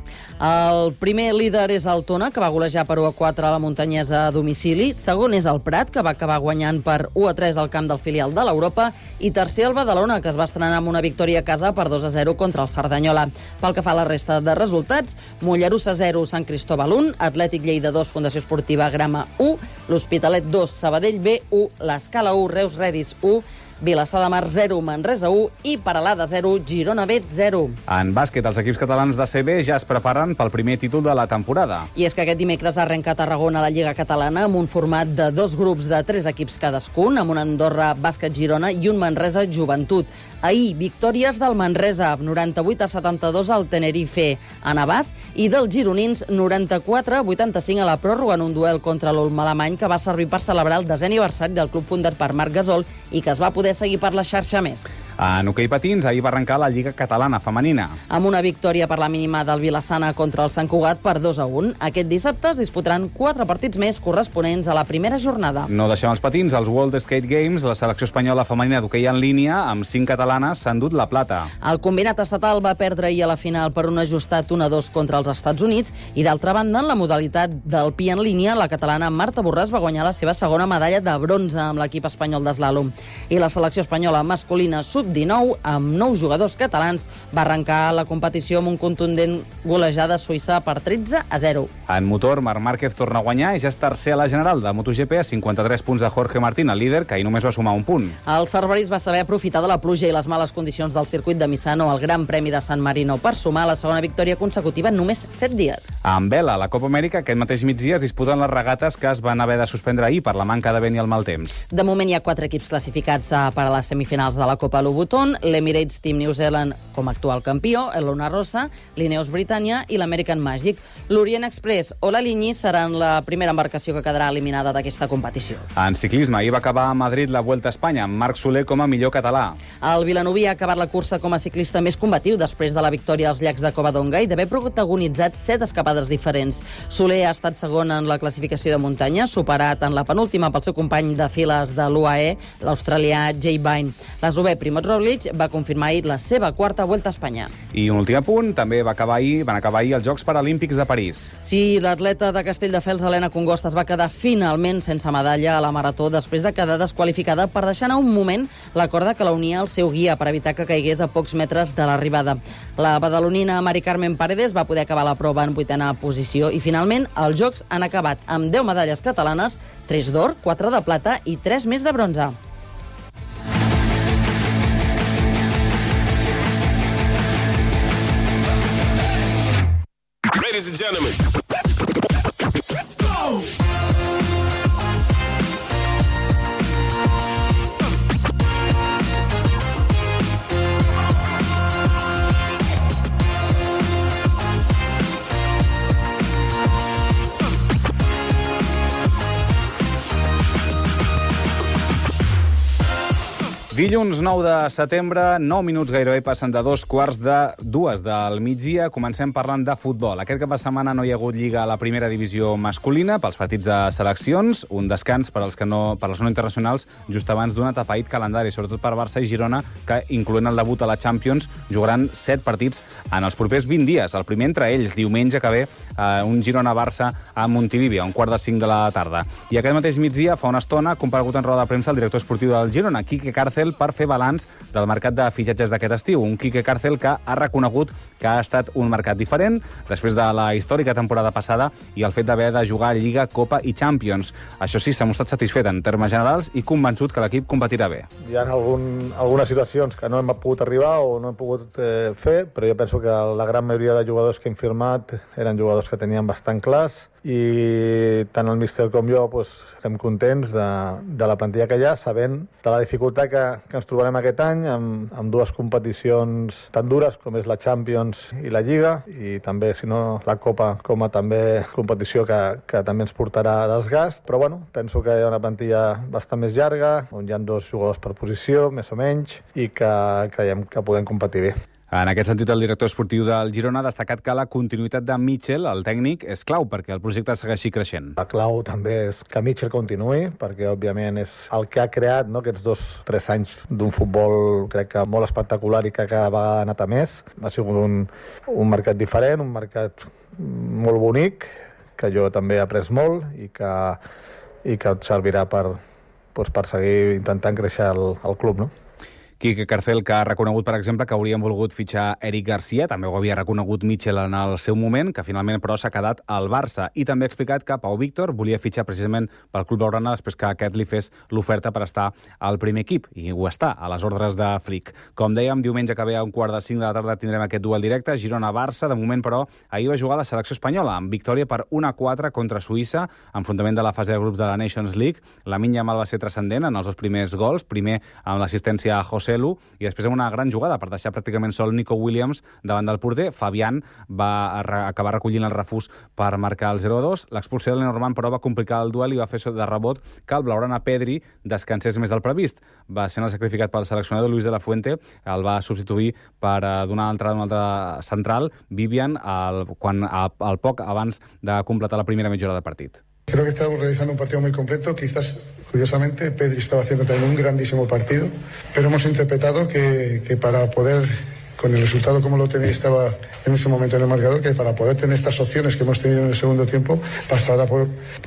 El primer líder és el Tona, que va golejar per 1-4 a la Muntanyesa a domicili. Segon és el Prat, que va acabar guanyant per 1-3 al camp del filial de l'Europa. I tercer el Badalona, que es va estrenar amb una victòria a casa per 2-0 contra el Cerdanyola. Pel que fa a la resta de resultats, Mollerussa 0, Sant Cristóbal 1, Atlètic Lleida 2, Fundació Esportiva Grama 1, l'Hospitalet 2, Sabadell B 1, l'Escala 1, Reus Redis 1, Vilassar de Mar 0, Manresa 1 i Peralada 0, Girona B 0. En bàsquet, els equips catalans de CB ja es preparen pel primer títol de la temporada. I és que aquest dimecres arrenca a Tarragona la Lliga Catalana amb un format de 2 grups de 3 equips cadascun, amb un Andorra Bàsquet Girona i un Manresa Joventut. Ahir, victòries del Manresa, 98-72 al Tenerife a Navàs, i dels gironins, 94-85 a la pròrroga en un duel contra l'Ulm alemany que va servir per celebrar el 10è aniversari del club fundat per Marc Gasol i que es va poder seguir per la xarxa més. En hoquei patins, ahir va arrencar la Lliga Catalana femenina. Amb una victòria per la mínima del Vilassana contra el Sant Cugat per 2-1. Aquest dissabte es disputaran 4 partits més corresponents a la primera jornada. No deixem els patins. Als World Skate Games, la selecció espanyola femenina d'hoquei en línia, amb 5 catalanes, s'ha endut la plata. El combinat estatal va perdre ahir a la final per un ajustat 1-2 contra els Estats Units i, d'altra banda, en la modalitat del pi en línia, la catalana Marta Borràs va guanyar la seva segona medalla de bronze amb l'equip espanyol d'eslàlom. I la selecció espanyola masculina sub-19, amb 9 jugadors catalans, va arrencar la competició amb un contundent golejada suïssa per 13-0. En motor, Marc Márquez torna a guanyar i ja és tercer a la general de MotoGP a 53 punts de Jorge Martín, el líder, que ahir només va sumar un punt. El Cerverís va saber aprofitar de la pluja i les males condicions del circuit de Misano al Gran Premi de San Marino per sumar la segona victòria consecutiva en només 7 dies. En vela, a la Copa Amèrica, aquest mateix migdia es disputen les regates que es van haver de suspendre ahir per la manca de vent i el mal temps. De moment hi ha 4 equips classificats per a les semifinals de la Copa Louboutin, l'Emirates Team New Zealand com a actual campió, el Luna Rossa, l'Ineos Britannia i l'American Magic. L'Orient Express o la Linyi seran la primera embarcació que quedarà eliminada d'aquesta competició. En ciclisme, ahir va acabar a Madrid la Vuelta a Espanya, amb Marc Soler com a millor català. El vilanoví ha acabat la cursa com a ciclista més combatiu després de la victòria als llacs de Covadonga i d'haver protagonitzat 7 escapades diferents. Soler ha estat segon en la classificació de muntanya, superat en la penúltima pel seu company de files de l'UAE, l'australià Jay Vine. L'eslovè Primož Roglič va confirmar ahir la seva quarta Vuelta a Espanya. I un últim apunt, també van acabar ahir els Jocs Paralímpics de París. Sí, l'atleta de Castelldefels, Helena Congost, es va quedar finalment sense medalla a la marató després de quedar desqualificada per deixar anar un moment la corda que la unia al seu guia per evitar que caigués a pocs metres de l'arribada. La badalonina Mari Carmen Paredes va poder acabar la prova en 8a posició i finalment els Jocs han acabat amb 10 medalles catalanes, 3 d'or, 4 de plata i 3 més de bronze. Ladies and gentlemen, let's go! Dilluns 9 de setembre, 9 minuts gairebé passen de 2:45 del migdia. Comencem parlant de futbol. Aquest cap de setmana no hi ha hagut lliga a la primera divisió masculina pels partits de seleccions, un descans per als no internacionals just abans d'un atapeït calendari, sobretot per Barça i Girona, que, incloent el debut a la Champions, jugaran 7 partits en els propers 20 dies. El primer entre ells, diumenge que ve, un Girona-Barça a Montilivi, a 4:45 de la tarda. I aquest mateix migdia, fa una estona, ha comparegut en roda de premsa el director esportiu del Girona, Quique Cárcel, per fer balanç del mercat de fitxatges d'aquest estiu. Un Quique Cárcel que ha reconegut que ha estat un mercat diferent després de la històrica temporada passada i el fet d'haver de jugar Lliga, Copa i Champions. Això sí, s'ha mostrat satisfet en termes generals i convençut que l'equip competirà bé. Hi ha algunes situacions que no hem pogut arribar o no hem pogut fer, però jo penso que la gran majoria de jugadors que hem firmat eren jugadors que tenien bastant clars i tant el míster com jo estem contents de la plantilla que hi ha, sabent de la dificultat que ens trobarem aquest any amb dues competicions tan dures com és la Champions i la Lliga, i també, si no, la Copa com a també competició que també ens portarà desgast. Però bueno, penso que hi ha una plantilla bastant més llarga, on hi ha 2 jugadors per posició, més o menys, i que creiem que podem competir bé. En aquest sentit, el director esportiu del Girona ha destacat que la continuïtat de Mitchell, el tècnic, és clau perquè el projecte segueixi creixent. La clau també és que Mitchell continuï, perquè òbviament és el que ha creat aquests 2-3 anys d'un futbol, crec que molt espectacular i que cada vegada ha anat a més. Ha sigut un mercat diferent, un mercat molt bonic, que jo també he après molt i que et servirà per seguir intentant créixer el club, no? Quique Carcel, que ha reconegut, per exemple, que haurien volgut fitxar Eric Garcia, també ho havia reconegut Mitchell en el seu moment, que finalment, però, s'ha quedat al Barça. I també ha explicat que Pau Víctor volia fitxar precisament pel Club Blaugrana després que aquest li fes l'oferta per estar al primer equip, i ho està, a les ordres de Flick. Com dèiem, diumenge que ve a 4:45 de la tarda tindrem aquest duel directe, Girona-Barça. De moment, però, ahir va jugar la selecció espanyola, amb victòria per 1-4 contra Suïssa, enfrontament de la fase de grups de la Nations League. Lamine Yamal va ser transcendent en els 2 primers gols, primer amb l'assistència a José Lu, i després amb una gran jugada per deixar pràcticament sol Nico Williams davant del porter. Fabián va acabar recollint el refús per marcar el 0-2. L'expulsió de Lenormand, però, va complicar el duel i va fer de rebot que el blaugrana Pedri descansés més del previst. Va ser sacrificat pel seleccionador Luis de la Fuente, el va substituir per donar entrada a un altre central, Vivian, al poc abans de completar la primera mitja hora de partit. Creo que estamos realizando un partido muy completo. Quizás, curiosamente, Pedri estaba haciendo también un grandísimo partido, pero hemos interpretado que para poder, con el resultado como lo tenía, estaba en ese momento en el marcador, que para poder tener estas opciones que hemos tenido en el segundo tiempo, pasará por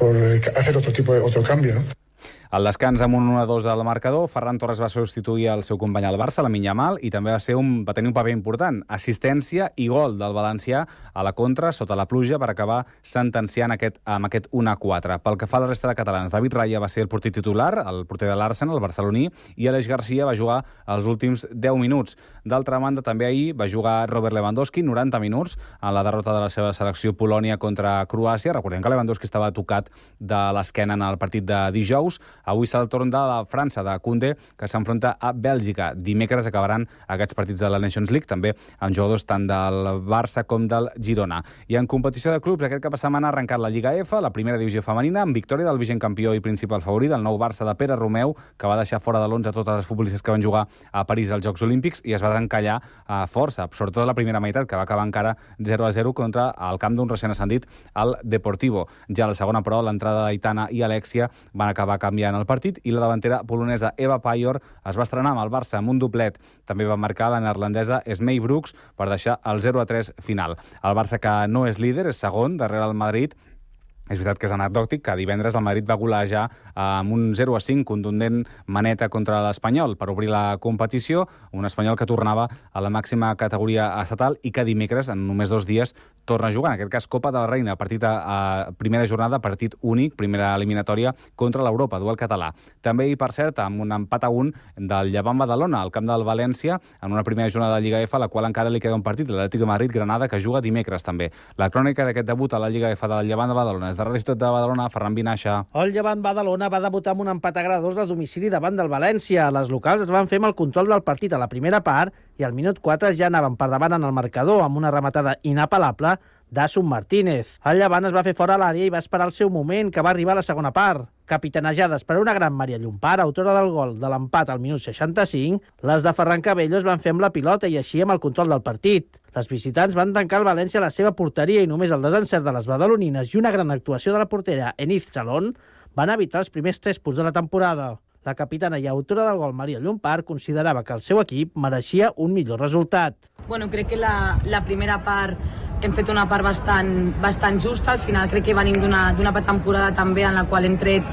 hacer otro cambio, ¿no? Al descans, amb un 1-2 al marcador, Ferran Torres va substituir el seu company al Barça, Lamine Yamal, i també va tenir un paper important. Assistència i gol del valencià a la contra, sota la pluja, per acabar sentenciant amb aquest 1-4. Pel que fa a la resta de catalans, David Raya va ser el porter titular, el porter de l'Arsenal, el barceloní, i Aleix Garcia va jugar els últims 10 minuts. D'altra banda, també ahir va jugar Robert Lewandowski, 90 minuts, en la derrota de la seva selecció Polònia contra Croàcia. Recordem que Lewandowski estava tocat de l'esquena en el partit de dijous. Avui serà el torn de la França, de Koundé, que s'enfronta a Bèlgica. Dimecres acabaran aquests partits de la Nations League, també amb jugadors tant del Barça com del Girona. I en competició de clubs, aquest cap de setmana ha arrencat la Lliga F, la primera divisió femenina, amb victòria del vigent campió i principal favorit, el nou Barça de Pere Romeu, que va deixar fora de l'11 totes les futbolistes que van jugar a París als Jocs Olímpics i es va encallar a força, sobretot la primera meitat, que va acabar encara 0-0 contra el camp d'un recent ascendit, el Deportivo. Ja a la segona, però, l'entrada d'Aitana i Alexia van acabar canviant el partit i la davantera polonesa Eva Pajor es va estrenar amb el Barça amb un doblet. També va marcar la neerlandesa Esmei Brooks per deixar el 0-3 final. El Barça, que no és líder, és segon, darrere el Madrid. És veritat que és anecdòtic que divendres el Madrid va golejar amb un 0-5 contundent maneta contra l'Espanyol per obrir la competició, un Espanyol que tornava a la màxima categoria estatal i que dimecres, en només 2 dies, torna a jugar. En aquest cas, Copa de la Reina, partit a primera jornada, partit únic, primera eliminatòria contra l'Europa, duel català. També, i per cert, amb un empat a 1 del Llevant Badalona, al camp del València, en una primera jornada de Lliga F, a la qual encara li queda un partit, l'Atlètic de Madrid-Granada, que juga dimecres també. La crònica d'aquest debut a la Lliga F del Llevant de Badalona de Ràdio Ciutat de Badalona, Ferran Vinaixa. El Llevant Badalona va debutar amb un empat a gradós a domicili davant del València. Les locals es van fer amb el control del partit a la primera part i al minut 4 ja anaven per davant en el marcador amb una rematada inapel·lable d'Asun Martínez. El Llevant es va fer fora a l'àrea i va esperar el seu moment, que va arribar a la segona part. Capitanejades per una gran Maria Llompart, autora del gol de l'empat al minut 65, les de Ferran Cabello es van fer amb la pilota i així amb el control del partit. Les visitants van tancar el València a la seva porteria i només el desencert de les badalonines i una gran actuació de la portera Eniz Salón van evitar els primers 3 punts de la temporada. La capitana i autora del gol, Maria Llompart, considerava que el seu equip mereixia un millor resultat. Bueno, crec que la primera part hem fet una part bastant justa. Al final crec que venim d'una temporada també en la qual hem tret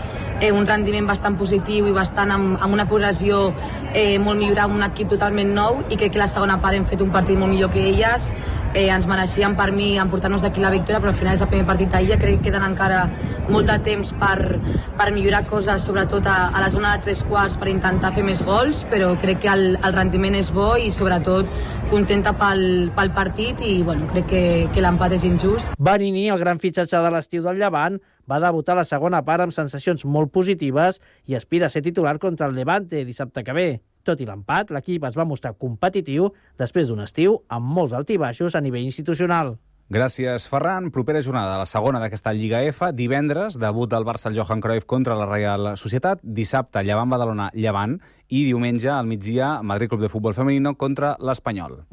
un rendiment bastant positiu i bastant amb una progressió molt millorada, amb un equip totalment nou, i crec que la segona part hem fet un partit molt millor que elles. Ens mereixíem, per mi, emportar-nos d'aquí la victòria, però al final és el primer partit d'ahir. Crec que queden encara molt de temps per millorar coses, sobretot a la zona de 3/4, per intentar fer més gols, però crec que el rendiment és bo i sobretot contenta pel partit, i bueno, crec que l'empat és injust. Vanini, el gran fitxatge de l'estiu del Llevant, va debutar la segona part amb sensacions molt positives i aspira a ser titular contra el Levante dissabte que ve. Tot i l'empat, l'equip es va mostrar competitiu després d'un estiu amb molts altibaixos a nivell institucional. Gràcies, Ferran. Propera jornada, la segona d'aquesta Lliga F. Divendres, debut del Barça al Johan Cruyff contra la Reial Societat. Dissabte, Llevant-Badalona-Llevant. I diumenge, al migdia, Madrid Club de Futbol Femenino contra l'Espanyol.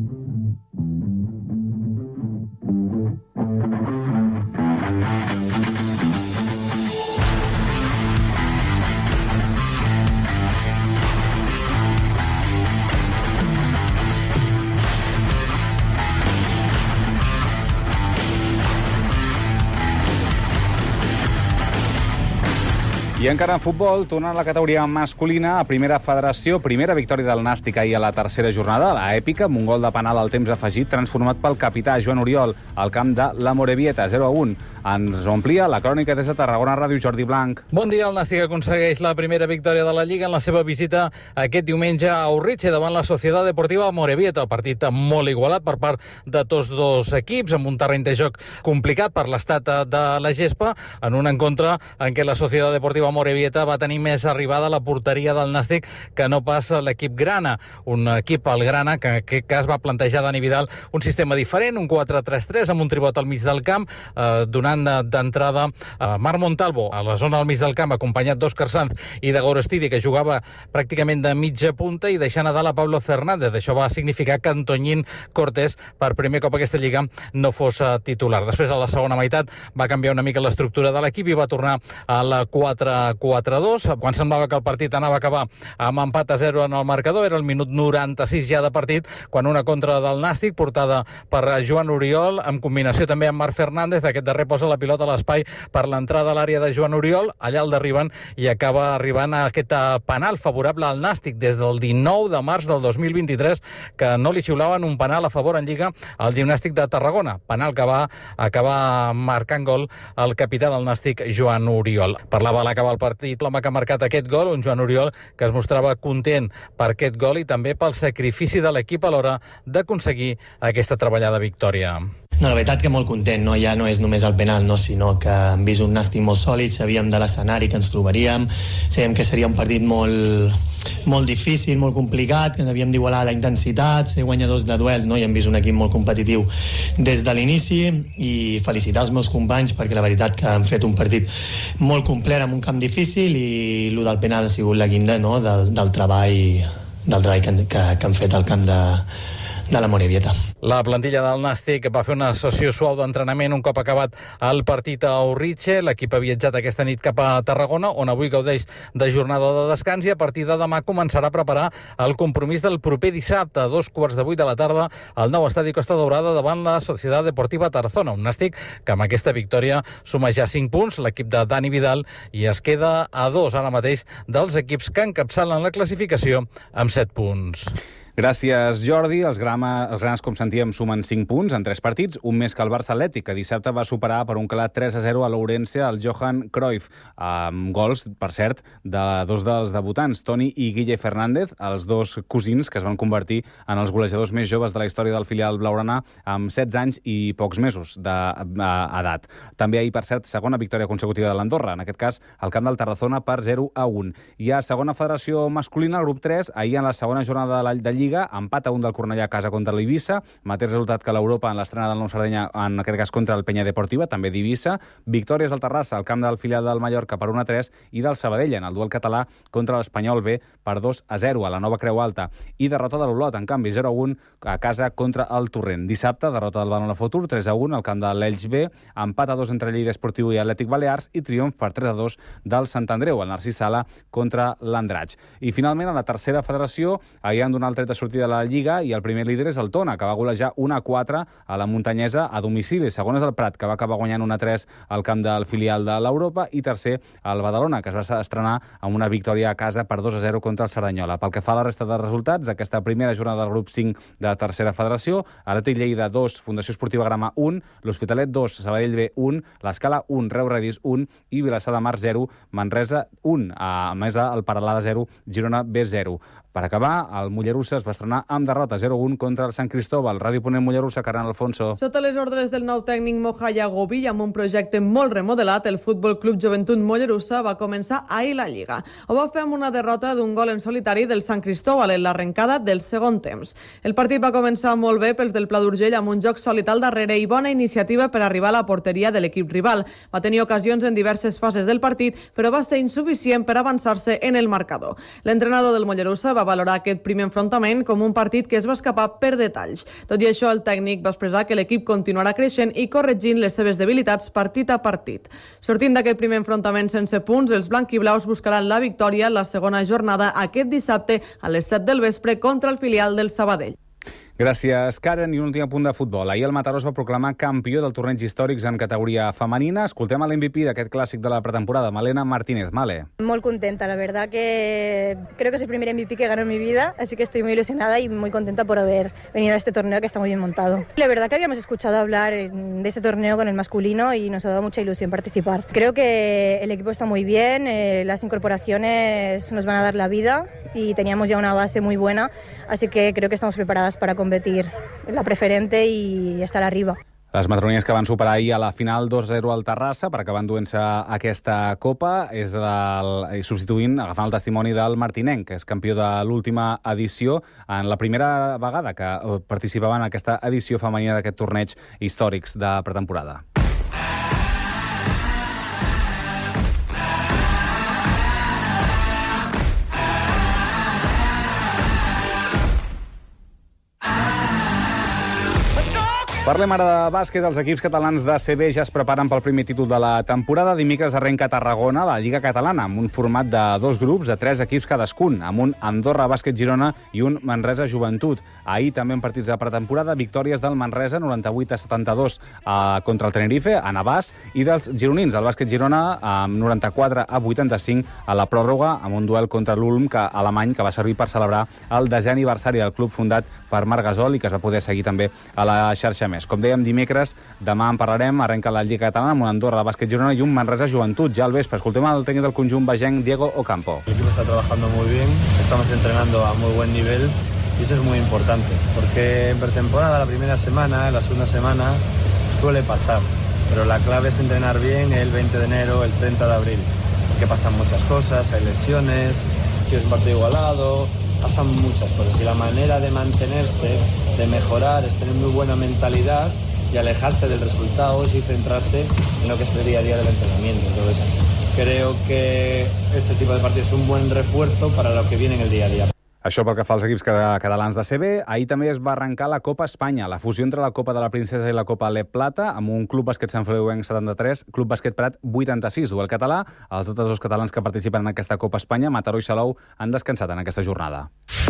I encara en futbol, tornant a la categoria masculina, a primera federació, primera victòria del Nàstic ahir a la tercera jornada, la èpica, amb un gol de penal al temps afegit, transformat pel capità Joan Oriol al camp de la Morevieta, 0-1. Ens omplia la crònica des de Tarragona Ràdio, Jordi Blanc. Bon dia, el Nàstic aconsegueix la primera victòria de la Lliga en la seva visita aquest diumenge a Urritxe davant la Societat Deportiva Morevieta. Partit molt igualat per part de tots dos equips, amb un terreny de joc complicat per l'estat de la gespa, en un encontre en què la Societat Deportiva Morevieta va tenir més arribada a la porteria del Nàstic que no pas l'equip grana. Un equip, el grana, que en aquest cas va plantejar Dani Vidal un sistema diferent, un 4-3-3, amb un tribot al mig del camp, donant d'entrada a Marc Montalvo a la zona al mig del camp, acompanyat d'Òscar Sanz i de Gorostidi, que jugava pràcticament de mitja punta, i deixant a dalt a Pablo Fernández. Això va significar que Antoñín Cortés, per primer cop aquesta Lliga, no fos titular. Després, a la segona meitat, va canviar una mica l'estructura de l'equip i va tornar a la 4-4-2. Quan semblava que el partit anava a acabar amb empat a 0 en el marcador, era el minut 96 ja de partit, quan una contra del Nàstic, portada per Joan Oriol, en combinació també amb Marc Fernández. Aquest darrer posa la pilota a l'espai per l'entrada a l'àrea de Joan Oriol, allà el derriben i acaba arribant a aquest penal favorable al Nàstic des del 19 de març del 2023, que no li xiulaven un penal a favor en Lliga al Gimnàstic de Tarragona. Penal que va acabar marcant gol el capità del Nàstic, Joan Oriol. Parlava a l'acabar el partit l'home que ha marcat aquest gol, un Joan Oriol que es mostrava content per aquest gol i també pel sacrifici de l'equip a l'hora d'aconseguir aquesta treballada victòria. No, la veritat que molt content, no? Ja no és només el penal, no? Sinó que hem vist un Nàstic molt sòlid, sabíem de l'escenari que ens trobaríem, sabíem que seria un partit molt difícil, molt complicat, que havíem d'igualar la intensitat, ser guanyadors de duels, no? I hem vist un equip molt competitiu des de l'inici, i felicitar els meus companys perquè la veritat que han fet un partit molt complet amb un camp difícil, i el del penal ha sigut la guinda, no? del treball que han fet al camp de la Morevieta. La plantilla del Nàstic va fer una sessió suau d'entrenament un cop acabat el partit a Urritxe. L'equip ha viatjat aquesta nit cap a Tarragona, on avui gaudeix de jornada de descans, i a partir de demà començarà a preparar el compromís del proper dissabte a 7:15 de la tarda al nou estadi Costa Daurada davant la Societat Deportiva Tarazona. Un Nàstic que amb aquesta victòria suma ja 5 punts, l'equip de Dani Vidal, i es queda a 2 ara mateix dels equips que encapçalen la classificació amb 7 punts. Gràcies, Jordi. Els grans, com sentíem, sumen 5 punts en 3 partits, un més que el Barça Atlètic, que dissabte va superar per un clar 3-0 a l'Ourense al Johan Cruyff, amb gols, per cert, de 2 dels debutants, Toni i Guille Fernández, els 2 cosins que es van convertir en els golejadors més joves de la història del filial blaugrana, amb 16 anys i pocs mesos d'edat. També ahir, per cert, segona victòria consecutiva de l'Andorra, en aquest cas al camp del Tarazona per 0-1. I a segona federació masculina, grup 3, ahir en la segona jornada de Lliga, empat a 1 del Cornellà a casa contra l'Eivissa, mateix resultat que l'Europa en l'estrena del Nou Sardenya, en aquest cas contra el Penya Deportiva, també d'Eivissa, victòries del Terrassa al camp del filial del Mallorca per 1-3 i del Sabadell en el duel català contra l'Espanyol B per 2-0 a la Nova Creu Alta, i derrota de l'Olot, en canvi 0-1 a casa contra el Torrent. Dissabte, derrota del Badalona Futur, 3-1 al camp de l'Elx B, empat a 2 entre Lleida Esportiu i Atlètic Balears, i triomf per 3-2 del Sant Andreu, el Narcís Sala contra l'Andratx. I finalment, a la tercera federació, ahir han donat el tret de sortida de la Lliga, i el primer líder és el Tona, que va golejar 1-4 a la Muntanyesa a domicili. Segon és el Prat, que va acabar guanyant 1-3 al camp del filial de l'Europa, i tercer el Badalona, que es va estrenar amb una victòria a casa per 2-0 contra el Cerdanyola. Pel que fa a la resta de resultats, aquesta primera jornada del grup 5 de tercera federació, Atlètic Lleida 2, Fundació Esportiva Grama 1, l'Hospitalet 2, Sabadell B 1, l'Escala 1, Reus Redis 1 i Vilassar de Mar 0, Manresa 1, a més del Paralada 0, Girona B 0. Per acabar, el Mollerussa es va estrenar amb derrota 0-1 contra el Sant Cristóbal. Ràdio Ponent Mollerussa, Carran Alfonso. Sota les ordres del nou tècnic Moja Yagobi i amb un projecte molt remodelat, el Futbol Club Joventut Mollerussa va començar ahir la Lliga. Ho va fer amb una derrota d'un gol en solitari del Sant Cristóbal en l'arrencada del segon temps. El partit va començar molt bé pels del Pla d'Urgell amb un joc sòlid al darrere i bona iniciativa per arribar a la porteria de l'equip rival. Va tenir ocasions en diverses fases del partit, però va ser insuficient per avançar-se en el marcador. L'entrenador del Mollerussa va valorar aquest primer enfrontament com un partit que es va escapar per detalls. Tot i això, el tècnic va expressar que l'equip continuarà creixent i corregint les seves debilitats partit a partit. Sortint d'aquest primer enfrontament sense punts, els blanquiblaus buscaran la victòria la segona jornada aquest dissabte a les 7 del vespre contra el filial del Sabadell. Gràcies, Karen. I un últim punt de futbol. Ahir el Mataró es va proclamar campió del torneig històrics en categoria femenina. Escoltem a l'MVP d'aquest clàssic de la pretemporada, Malena Martínez. Male. Muy contenta, la verdad que creo que es el primer MVP que gano en mi vida, así que estoy muy ilusionada y muy contenta por haber venido a este torneo que está muy bien montado. La verdad que habíamos escuchado hablar de este torneo con el masculino y nos ha dado mucha ilusión participar. Creo que el equipo está muy bien, las incorporaciones nos van a dar la vida y teníamos ya una base muy buena, así que creo que estamos preparadas para competir en la preferente y estar arriba. Les madronines que van superar ahir a la final 2-0 al Terrassa per acabar enduent-se aquesta copa és substituint, agafant el testimoni del Martinenc, que és campió de l'última edició, en la primera vegada que participava en aquesta edició femenina d'aquest torneig històrics de pretemporada. Parlem ara de bàsquet. Els equips catalans d'ACB ja es preparen pel primer títol de la temporada. Dimecres arrenca a Tarragona la Lliga Catalana, amb un format de 2 grups de 3 equips cadascun, amb un Andorra Bàsquet Girona i un Manresa Joventut. Ahir també en partits de pretemporada, victòries del Manresa 98-72 contra el Tenerife, a Navàs, i dels gironins, el Bàsquet Girona amb 94-85 a la pròrroga, amb un duel contra l'Ulm alemany que va servir per celebrar el 10è aniversari del club fundat per Marc Gasol i que es va poder seguir també a la xarxa més. Com dèiem, dimecres, demà en parlarem, arrenca la Lliga Catalana amb un Andorra Bàsquet Girona i un Manresa Joventut. Ja al vespre, escoltem el tècnic del conjunt bagenc, Diego Ocampo. El equipo está trabajando muy bien, estamos entrenando a muy buen nivel y eso es muy importante, porque en pretemporada, la primera semana, la segunda semana, suele pasar, pero la clave es entrenar bien el 20 de enero, el 30 de abril, porque pasan muchas cosas, hay lesiones, es un partido igualado, pasan muchas cosas y la manera de mantenerse, de mejorar, es tener muy buena mentalidad y alejarse del resultado y centrarse en lo que es el día a día del entrenamiento. Entonces, creo que este tipo de partidos es un buen refuerzo para lo que viene en el día a día. Això pel que fa als equips catalans d'ACB. Ahir també es va arrencar la Copa Espanya, la fusió entre la Copa de la Princesa i la Copa Lep Plata, amb un Club Bàsquet Sant Feliuenc 73, Club Bàsquet Prat 86, duel català. Els altres dos catalans que participen en aquesta Copa Espanya, Mataró i Salou, han descansat en aquesta jornada.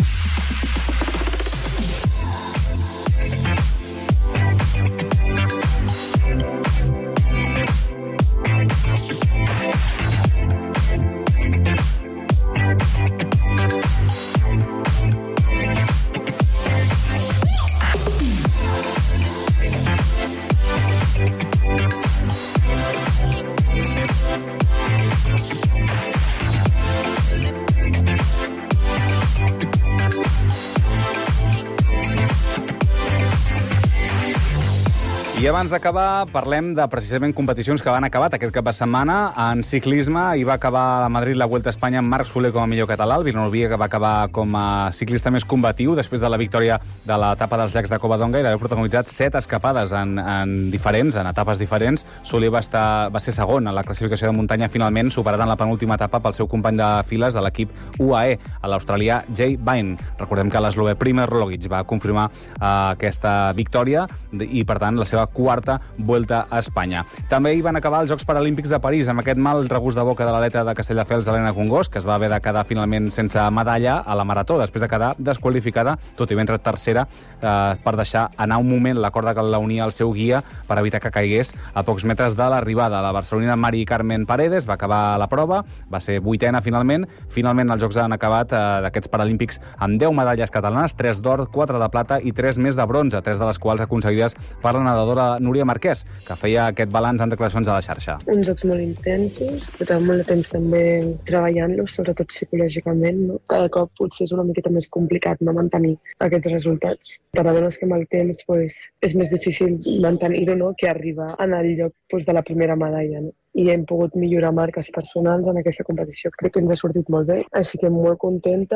I abans d'acabar, parlem de precisament competicions que van acabat aquest cap de setmana. En ciclisme hi va acabar a Madrid la Vuelta a Espanya amb Marc Soler com a millor català, el Vilanoví que va acabar com a ciclista més combatiu després de la victòria de l'etapa dels llacs de Covadonga i d'haver protagonitzat 7 escapades en etapes diferents. Soler va ser segon en la classificació de muntanya, finalment superat en la penúltima etapa pel seu company de files de l'equip UAE, l'australià Jay Vine. Recordem que l'eslovè Primož Roglič va confirmar aquesta victòria i, per tant, la seva quarta Vuelta a Espanya. També hi van acabar els Jocs Paralímpics de París, amb aquest mal regust de boca de l'atleta de Castelldefels, Helena Congost, que es va haver de quedar finalment sense medalla a la marató, després de quedar desqualificada, tot i ben entrat tercera, per deixar anar un moment la corda que la unia al seu guia per evitar que caigués a pocs metres de l'arribada. La barcelonina Mari Carmen Paredes va acabar la prova, va ser vuitena finalment. Finalment els Jocs han acabat d'aquests Paralímpics amb 10 medalles catalanes, 3 d'or, 4 de plata i 3 més de bronze, 3 de les quals aconseguides per la nedadora Núria Marquès, que feia aquest balanç en declaracions a la xarxa. Uns jocs molt intensos, portàvem molt de temps també treballant-los, sobretot psicològicament, no? Cada cop potser és una miqueta més complicat no mantenir aquests resultats. Per a veure que amb el temps és més difícil mantenir-ho, no? Que arribar en el lloc de la primera medalla, no? I hem pogut millorar marques personals en aquesta competició. Crec que ens ha sortit molt bé, així que molt contenta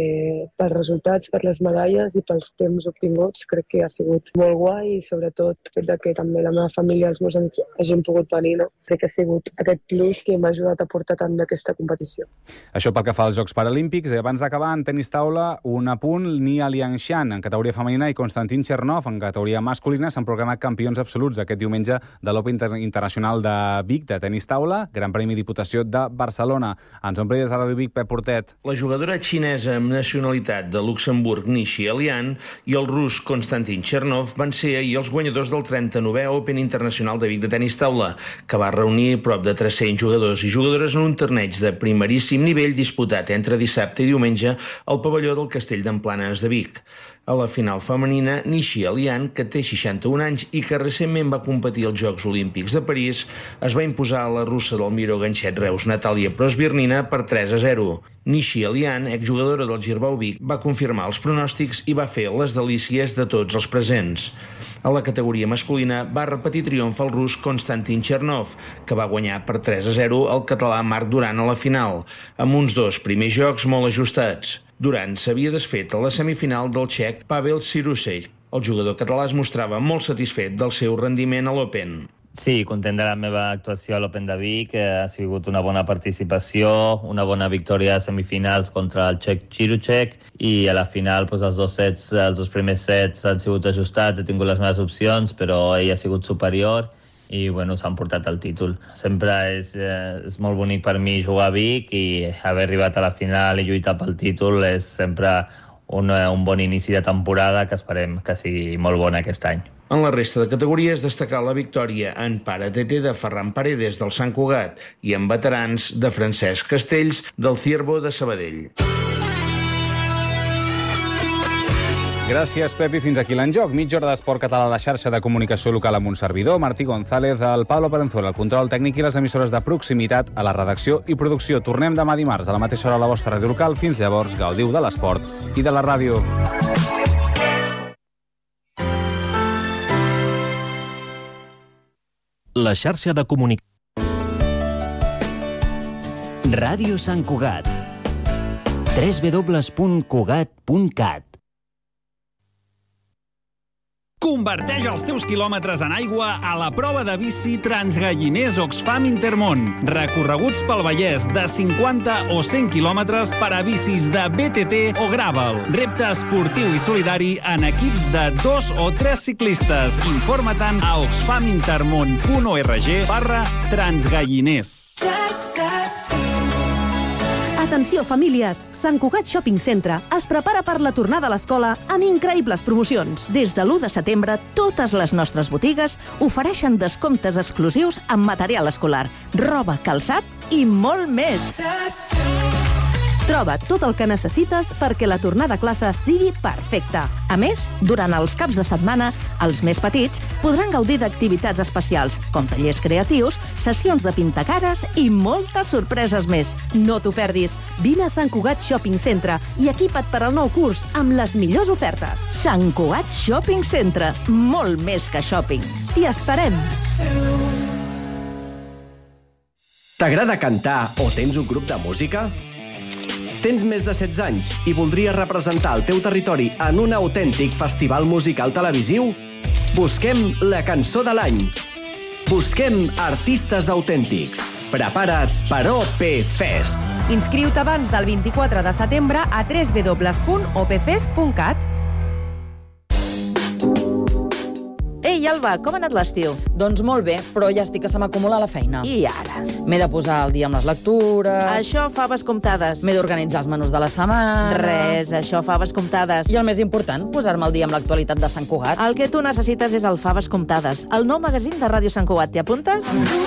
pels resultats, per les medalles i pels temps obtinguts. Crec que ha sigut molt guai i sobretot el fet que també la meva família i els meus amics hagin pogut venir, no? Crec que ha sigut aquest plus que m'ha ajudat a portar tant d'aquesta competició. Això pel que fa als Jocs Paralímpics. Abans d'acabar, en tenis taula, un apunt, Nia Liangshan en categoria femenina i Konstantin Chernov en categoria masculina s'han programat campions absoluts aquest diumenge de l'Open Internacional de Vic de tenis taula, Gran Premi Diputació de Barcelona. Ens ompli des de Ràdio Vic, Pep Portet. La jugadora xinesa amb nacionalitat de Luxemburg, Nishi Elian, i el rus Konstantin Chernov van ser ahir els guanyadors del 39è Open Internacional de Vic de tenis taula, que va reunir prop de 300 jugadors i jugadores en un torneig de primeríssim nivell disputat entre dissabte i diumenge al pavelló del Castell d'en Planes de Vic. A la final femenina, Nishi Elian, que té 61 anys i que recentment va competir als Jocs Olímpics de París, es va imposar a la russa del Miro Ganxet Reus, Natàlia Prosvirnina, per 3-0. Nishi Elian, exjugadora del Girbau Vic, va confirmar els pronòstics i va fer les delícies de tots els presents. A la categoria masculina va repetir triomf el rus Konstantin Chernov, que va guanyar per 3-0 el català Marc Duran a la final, amb uns dos primers jocs molt ajustats. Duran s'havia desfet a la semifinal del txec Pavel Sirusek. El jugador català es mostrava molt satisfet del seu rendiment a l'Open. Sí, content de la meva actuació a l'Open de Vic. Ha sigut una bona participació, una bona victòria a semifinals contra el txec Sirusek i a la final els dos primers sets han sigut ajustats, he tingut les meves opcions, però ell ha sigut superior i s'han portat el títol. Sempre és molt bonic per mi jugar a Vic i haver arribat a la final i lluitar pel títol és sempre un bon inici de temporada que esperem que sigui molt bona aquest any. En la resta de categories destacar la victòria en para-TT de Ferran Paredes del Sant Cugat i en veterans de Francesc Castells del Ciervo de Sabadell. Gràcies, Pep, i fins aquí l'enjoc. Mitja hora d'esport català a la xarxa de comunicació local amb un servidor, Martí González, el Pablo Parenzuela, el control tècnic i les emissores de proximitat a la redacció i producció. Tornem demà dimarts a la mateixa hora a la vostra ràdio local. Fins llavors, gaudiu de l'esport i de la ràdio. La xarxa de comunicació. Ràdio Sant Cugat. www.cugat.cat. Converteix els teus quilòmetres en aigua a la prova de bici Transgalliners Oxfam Intermón. Recorreguts pel Vallès de 50 o 100 quilòmetres per a bicis de BTT o Gravel. Repte esportiu i solidari en equips de 2 o 3 ciclistes. Informa-te'n a oxfamintermon.org/transgalliners. Atenció, famílies! Sant Cugat Shopping Centre es prepara per la tornada a l'escola amb increïbles promocions. Des de l'1 de setembre, totes les nostres botigues ofereixen descomptes exclusius en material escolar, roba, calçat i molt més. Troba tot el que necessites perquè la tornada a classe sigui perfecta. A més, durant els caps de setmana, els més petits podran gaudir d'activitats especials, com tallers creatius, sessions de pintacares i moltes sorpreses més. No t'ho perdis. Vine a Sant Cugat Shopping Centre i equipa't per al nou curs amb les millors ofertes. Sant Cugat Shopping Centre. Molt més que shopping. T'hi esperem. T'agrada cantar o tens un grup de música? Tens més de 16 anys i voldries representar el teu territori en un autèntic festival musical televisiu? Busquem la cançó de l'any. Busquem artistes autèntics. Prepara't per OP Fest. Inscriu-te abans del 24 de setembre a www.opfest.cat. Ei, Ei, Alba, com ha anat l'estiu? Doncs molt bé, però ja estic que se m'acumula la feina. I ara? M'he de posar al dia amb les lectures... Això, faves comptades. M'he d'organitzar els menús de la setmana... Res, això, faves comptades. I el més important, posar-me al dia amb l'actualitat de Sant Cugat. El que tu necessites és el Faves Comptades, el nou magazín de Ràdio Sant Cugat. T'hi apuntes?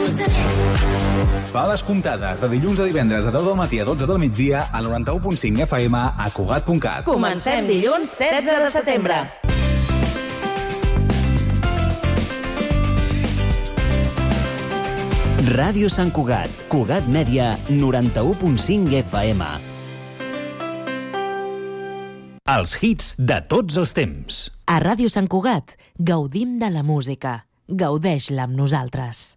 Faves Comptades, de dilluns a divendres de 10 del matí a 12 del migdia a 91.5 FM a Cugat.cat. Comencem dilluns 16 de setembre. Ràdio Sant Cugat, Cugat Mèdia, 91.5 FM. Els hits de tots els temps. A Ràdio Sant Cugat gaudim de la música. Gaudeix-la amb nosaltres.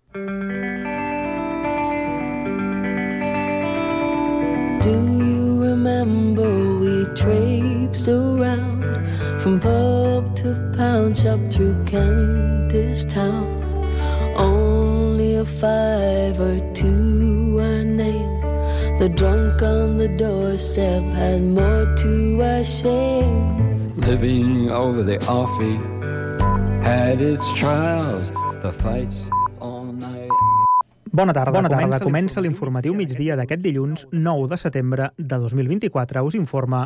Do you remember we traipsed around from pub to pound shop through Kentish Town? Only a 5 or 2 our name. The drunk on the doorstep had more to our shame. Living over the offie had its trials, the fights all night. Bona tarda. Comença l'informatiu migdia d'aquest dilluns 9 de setembre de 2024. Us informa